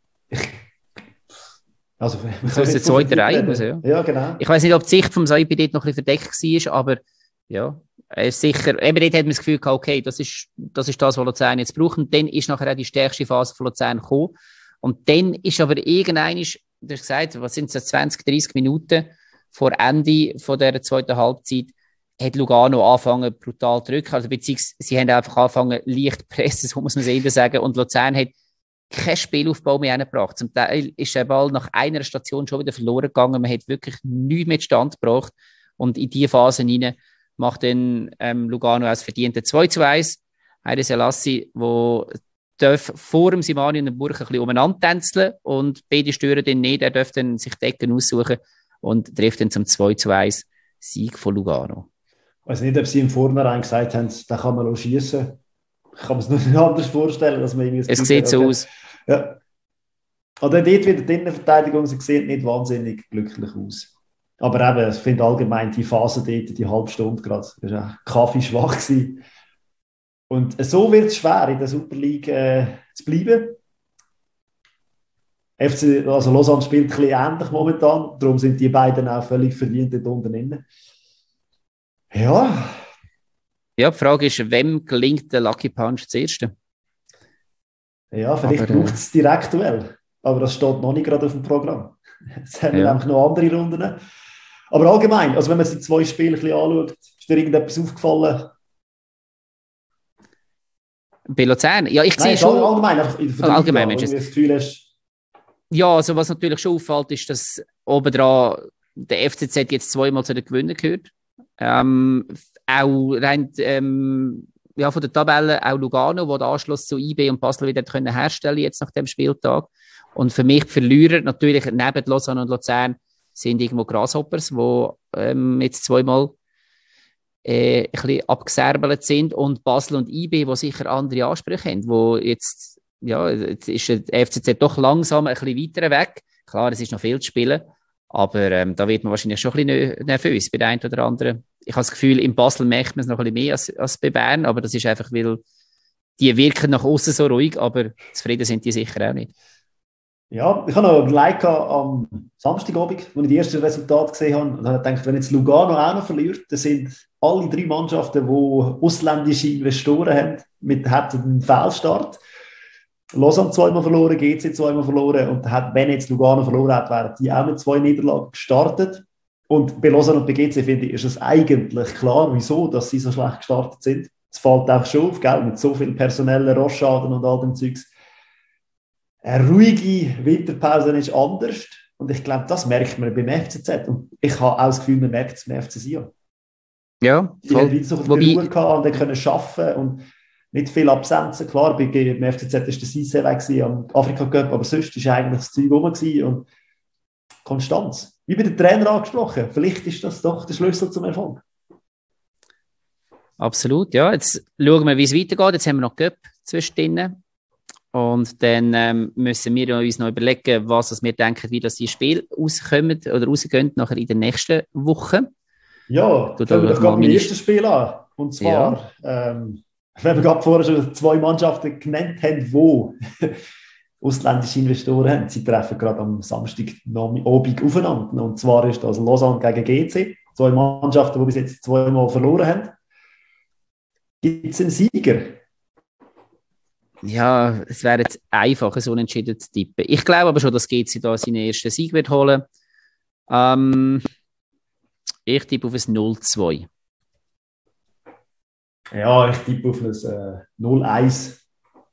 also, wir So können ist nicht der von zweite Verdienst Reihe, reden. also, ja. Ja, genau. Ich weiß nicht, ob die Sicht vom Saibi dort noch ein bisschen verdeckt war, aber ja, Er ist sicher, eben dort hat man das Gefühl gehabt, okay, das ist, das ist das, was Luzern jetzt braucht. Und dann ist nachher auch die stärkste Phase von Luzern gekommen. Und dann ist aber irgendein, du hast gesagt, was sind es, zwanzig, dreißig Minuten vor Ende von der zweiten Halbzeit, hat Lugano angefangen, brutal zu drücken. Also beziehungsweise, sie haben einfach angefangen, leicht zu pressen, so muss man es eben sagen. Und Luzern hat keinen Spielaufbau mehr hingebracht. Zum Teil ist der Ball nach einer Station schon wieder verloren gegangen. Man hat wirklich nichts mehr Stand gebracht. Und in diese Phase hinein macht dann ähm, Lugano als verdiente zwei zu eins. Heide Selassie, wo darf vor dem Simani und dem Burg ein bisschen umeinander tänzeln und beide stören dann nicht. Er darf dann sich Decken aussuchen und trifft dann zum zwei zu eins Sieg von Lugano. Ich weiß nicht, ob Sie im Vornherein gesagt haben, da kann man auch schiessen. Ich kann mir es nicht anders vorstellen, dass man irgendwie... Es sieht so aus. Ja. Oder dort wieder die Innenverteidigung, sie sieht nicht wahnsinnig glücklich aus. Aber eben, ich finde allgemein die Phase dort, die halbe Stunde gerade, das war ja kaffeeschwach gewesen. Und so wird es schwer, in der Super League äh, zu bleiben. F C, also Lausanne spielt ein bisschen ähnlich momentan, darum sind die beiden auch völlig verdient dort unten drin. Ja. Ja, die Frage ist, wem gelingt der Lucky Punch zuerst? Ja, vielleicht braucht es äh, Direktduell, aber das steht noch nicht gerade auf dem Programm. Jetzt haben wir ja. nämlich noch andere Runden. Aber allgemein, also wenn man sich die zwei Spiele ein bisschen anschaut, ist dir irgendetwas aufgefallen? Bei Luzern? Ja, ich Nein, sehe schon... allgemein, einfach in der allgemein, Liga, das Gefühl hast... Ja, also was natürlich schon auffällt, ist, dass obendran der F C Z jetzt zweimal zu den Gewinnern gehört. Ähm, auch rein ähm, ja, von der Tabelle auch Lugano, wo der Anschluss zu I B und Basel wieder können herstellen jetzt nach dem Spieltag. Und für mich die Verlierer natürlich neben Lausanne und Luzern sind irgendwo Grasshoppers, die ähm, jetzt zweimal äh, ein bisschen abgesärbelt sind und Basel und I B, die sicher andere Ansprüche haben, wo jetzt, ja, jetzt ist der F C Z doch langsam ein bisschen weiter weg. Klar, es ist noch viel zu spielen, aber ähm, da wird man wahrscheinlich schon ein bisschen nervös bei der einen oder anderen. Ich habe das Gefühl, in Basel merkt man es noch ein bisschen mehr als, als bei Bern, aber das ist einfach, weil die wirken nach außen so ruhig, aber zufrieden sind die sicher auch nicht. Ja, ich habe noch ein Like am Samstagabend, als ich die ersten Resultate gesehen habe. Und habe gedacht, wenn jetzt Lugano auch noch verliert, dann sind alle drei Mannschaften, die ausländische Investoren haben, mit einem Fehlstart. Lausanne zweimal verloren, G C zweimal verloren und hat, wenn jetzt Lugano verloren hat, wären die auch mit zwei Niederlagen gestartet. Und bei Lausanne und bei G C, finde ich, ist es eigentlich klar, wieso dass sie so schlecht gestartet sind. Es fällt auch schon auf, gell, mit so viel personellen Rostschaden und all dem Zeugs. Eine ruhige Winterpause ist anders. Und ich glaube, das merkt man beim F C Z. Und ich habe auch das Gefühl, man merkt es beim F C Sion. Ja, die haben wieder so ein bisschen Ruhe gehabt und können arbeiten und nicht viel Absenzen. Klar, beim F C Z war der Cissé weg am Afrika Cup, aber sonst war eigentlich das Zeug rum und Konstanz. Wie bei den Trainer angesprochen, vielleicht ist das doch der Schlüssel zum Erfolg. Absolut, ja. Jetzt schauen wir, wie es weitergeht. Jetzt haben wir noch Cup zwischendrin. Und dann ähm, müssen wir uns noch überlegen, was wir denken, wie das die Spiele rauskommen oder rausgehen nachher in der nächsten Woche. Ja, du fangen wir doch gerade mit dem ersten Spiel an. Und zwar, ja. ähm, wenn wir gerade vorher schon zwei Mannschaften genannt haben, die ausländische Investoren haben, sie treffen gerade am Samstag Abend aufeinander. Und zwar ist das Lausanne gegen G C. Zwei Mannschaften, die bis jetzt zweimal verloren haben. Gibt es einen Sieger? Ja, es wäre jetzt einfach, so unentschieden zu tippen. Ich glaube aber schon, dass G C da seinen ersten Sieg wird holen. Ähm, ich tippe auf ein null zwei. Ja, ich tippe auf ein äh, null eins.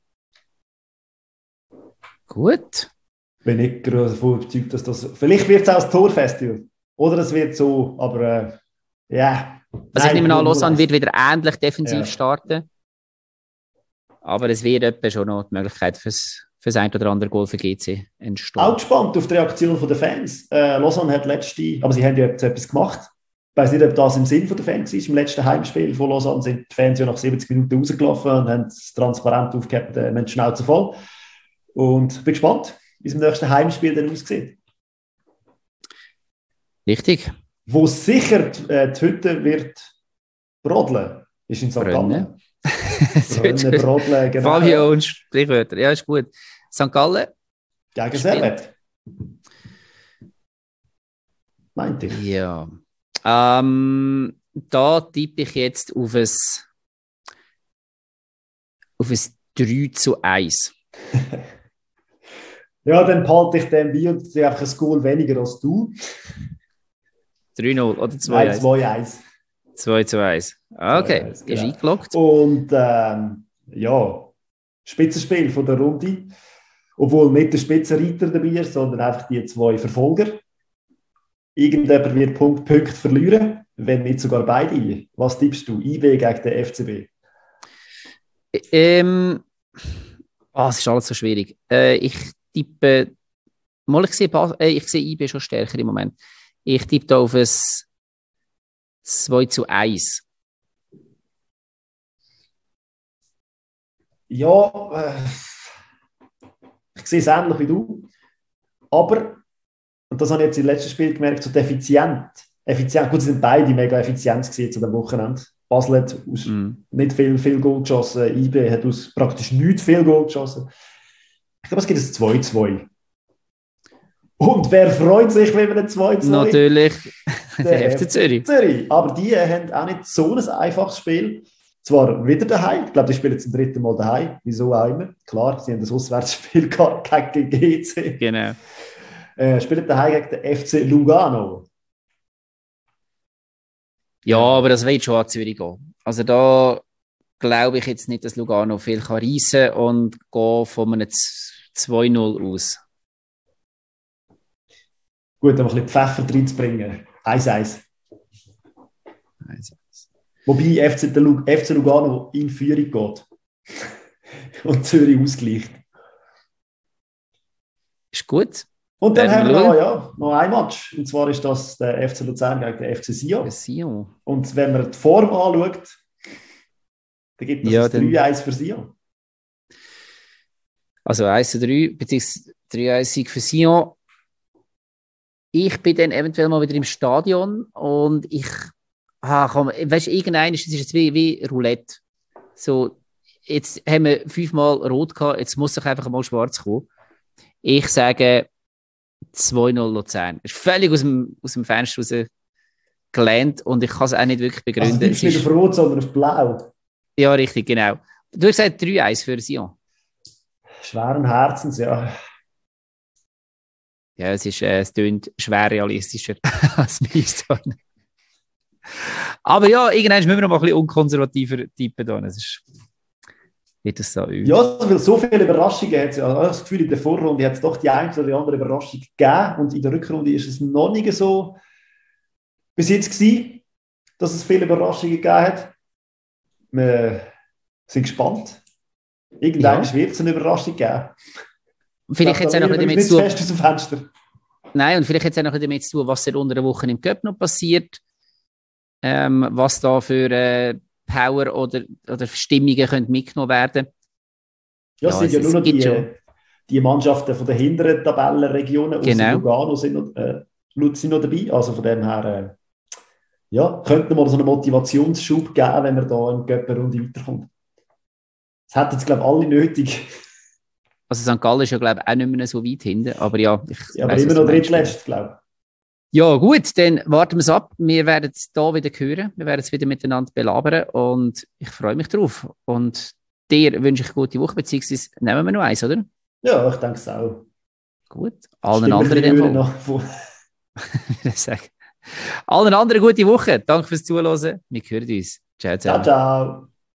Gut. Bin nicht gerade davon überzeugt, dass das... Vielleicht wird es auch das Torfestival. Oder es wird so, aber äh, ja. Also Nein, ich nehme an, Lausanne wird wieder ähnlich defensiv ja. starten. Aber es wird etwa schon noch die Möglichkeit fürs, fürs ein oder andere Goal für G C entstehen. Auch gespannt auf die Reaktion der Fans. Äh, Lausanne hat letzte... Aber sie haben ja jetzt etwas gemacht. Ich weiß nicht, ob das im Sinn der Fans war. Im letzten Heimspiel von Lausanne sind die Fans ja nach siebzig Minuten rausgelaufen und haben das transparent aufgehabt, äh, haben die Schnauze voll. Und ich bin gespannt, wie es im nächsten Heimspiel dann aussieht. Richtig. Wo sicher äh, die Hütte wird brodeln, ist in Sankt Gallen. Brünne, brodeln, genau. Fabio und Sprichwörter, ja, ist gut. Sankt Gallen. Gegen Servet. Meint ich. Ja. Ähm, da tippe ich jetzt auf ein, auf ein drei zu eins. Ja, dann behalte ich den bei und sehe einfach ein Goal weniger als du. drei null oder zwei eins? Nein, zwei eins. zwei zu eins. Okay, zwei eins, ist genau. eingeloggt. Und ähm, ja, Spitzenspiel von der Runde. Obwohl nicht der Spitzenreiter dabei ist, sondern einfach die zwei Verfolger. Irgendjemand wird Punkt, Punkte verlieren, wenn nicht sogar beide. Was tippst du? I B gegen den F C B? Ähm, oh, es ist alles so schwierig. Äh, ich tippe, mal ich sehe, Bas- äh, ich sehe I B schon stärker im Moment. Ich tippe da auf ein zwei zu eins. Ja, äh, ich sehe es ähnlich wie du. Aber, und das habe ich jetzt im letzten Spiel gemerkt, so effizient. effizient. Gut, sie sind beide mega effizient gewesen zu dem Wochenende. Basel hat aus Mm. nicht viel, viel Goal geschossen. I B hat aus praktisch nichts viel Goal geschossen. Ich glaube, es gibt ein zwei zwei. Und wer freut sich, wenn wir ein zwei zwei? Natürlich der F C Zürich. Zürich. Aber die haben auch nicht so ein einfaches Spiel. Zwar wieder daheim. Ich glaube, die spielen zum dritten Mal daheim. Wieso auch immer. Klar, sie haben das Auswärtsspiel gehabt gegen G C. Genau. Äh, spielen daheim gegen den F C Lugano. Ja, aber das wird schon an Zürich gehen. Also da glaube ich jetzt nicht, dass Lugano viel kann reissen kann und gehe von einem zwei null aus. Gut, um ein bisschen Pfeffer reinzubringen. eins eins. Also, Wobei F C, der Lu- F C Lugano in Führung geht. Und Zürich ausgleicht. ist gut. Und dann Werden haben wir wir noch, schauen. ja, noch ein Match. Und zwar ist das der F C Luzern gegen den F C Sion. Sion. Und wenn man die Form anschaut, dann gibt es Ja, ein dann- drei eins für Sion. Also eins zu drei, beziehungsweise drei eins Sieg für Sion. Ich bin dann eventuell mal wieder im Stadion und ich, ah, komm, weißt du, irgendein ist, das ist jetzt wie, wie Roulette. So, jetzt haben wir fünfmal rot gehabt, jetzt muss doch einfach mal schwarz kommen. Ich sage zwei null Luzern. Ist völlig aus dem, aus dem Fenster raus gelernt und ich kann es auch nicht wirklich Also begründen. du Es bist nicht ist, auf Rot, sondern auf Blau. ja, richtig, genau. Du hast gesagt drei eins für Sion. Schweren Herzens, ja. Ja, es ist, äh, es tönt schwer realistischer als Meistern. Aber ja, irgendwann müssen wir noch mal ein bisschen unkonservativer tippen. Da. Es ist, wird das so übel. Ja, so viel- so viele Überraschungen hat es. Ja. Ich habe das Gefühl, in der Vorrunde hat es doch die eine oder die andere Überraschung gegeben. Und in der Rückrunde ist es noch nicht so bis jetzt gewesen, dass es viele Überraschungen gegeben hat. Wir sind gespannt. Irgendwann Ja. wird es eine Überraschung geben. Vielleicht Ich jetzt auch noch glaube, ein da bisschen lehnen wir damit uns zu nicht zu fest aus dem Fenster. Nein, und vielleicht jetzt auch noch ein bisschen damit zu tun, was unter der Woche im Cup noch passiert. Ähm, was da für äh, Power oder, oder Stimmungen können mitgenommen werden. Ja, Ja, es sind es- ja nur es noch gibt die, schon. die Mannschaften von den hinteren Tabellenregionen aus Genau. Lugano sind noch, äh, sind noch dabei. Also von dem her, äh, ja, könnte man so einen Motivationsschub geben, wenn man da in die Cup-Runde weiterkommt. Das hätten jetzt, glaube ich, alle nötig. Also Sankt Gallen ist ja, glaube ich, auch nicht mehr so weit hinten. Aber ja, ich Ja, aber weiss, immer was noch du meinst. drittletzt, glaube Ja, gut, dann warten wir es ab. Wir werden es da wieder hören. Wir werden es wieder miteinander belabern und ich freue mich drauf. Und dir wünsche ich eine gute Woche, beziehungsweise nehmen wir noch eins, oder? ich. Ja, ich denke es auch. Gut. Allen Stimme anderen in ein dem bisschen Fall. nach von- Ich sage, allen anderen gute Woche. Danke fürs Zuhören. Wir hören uns. Ciao, Ciao, ciao. ciao.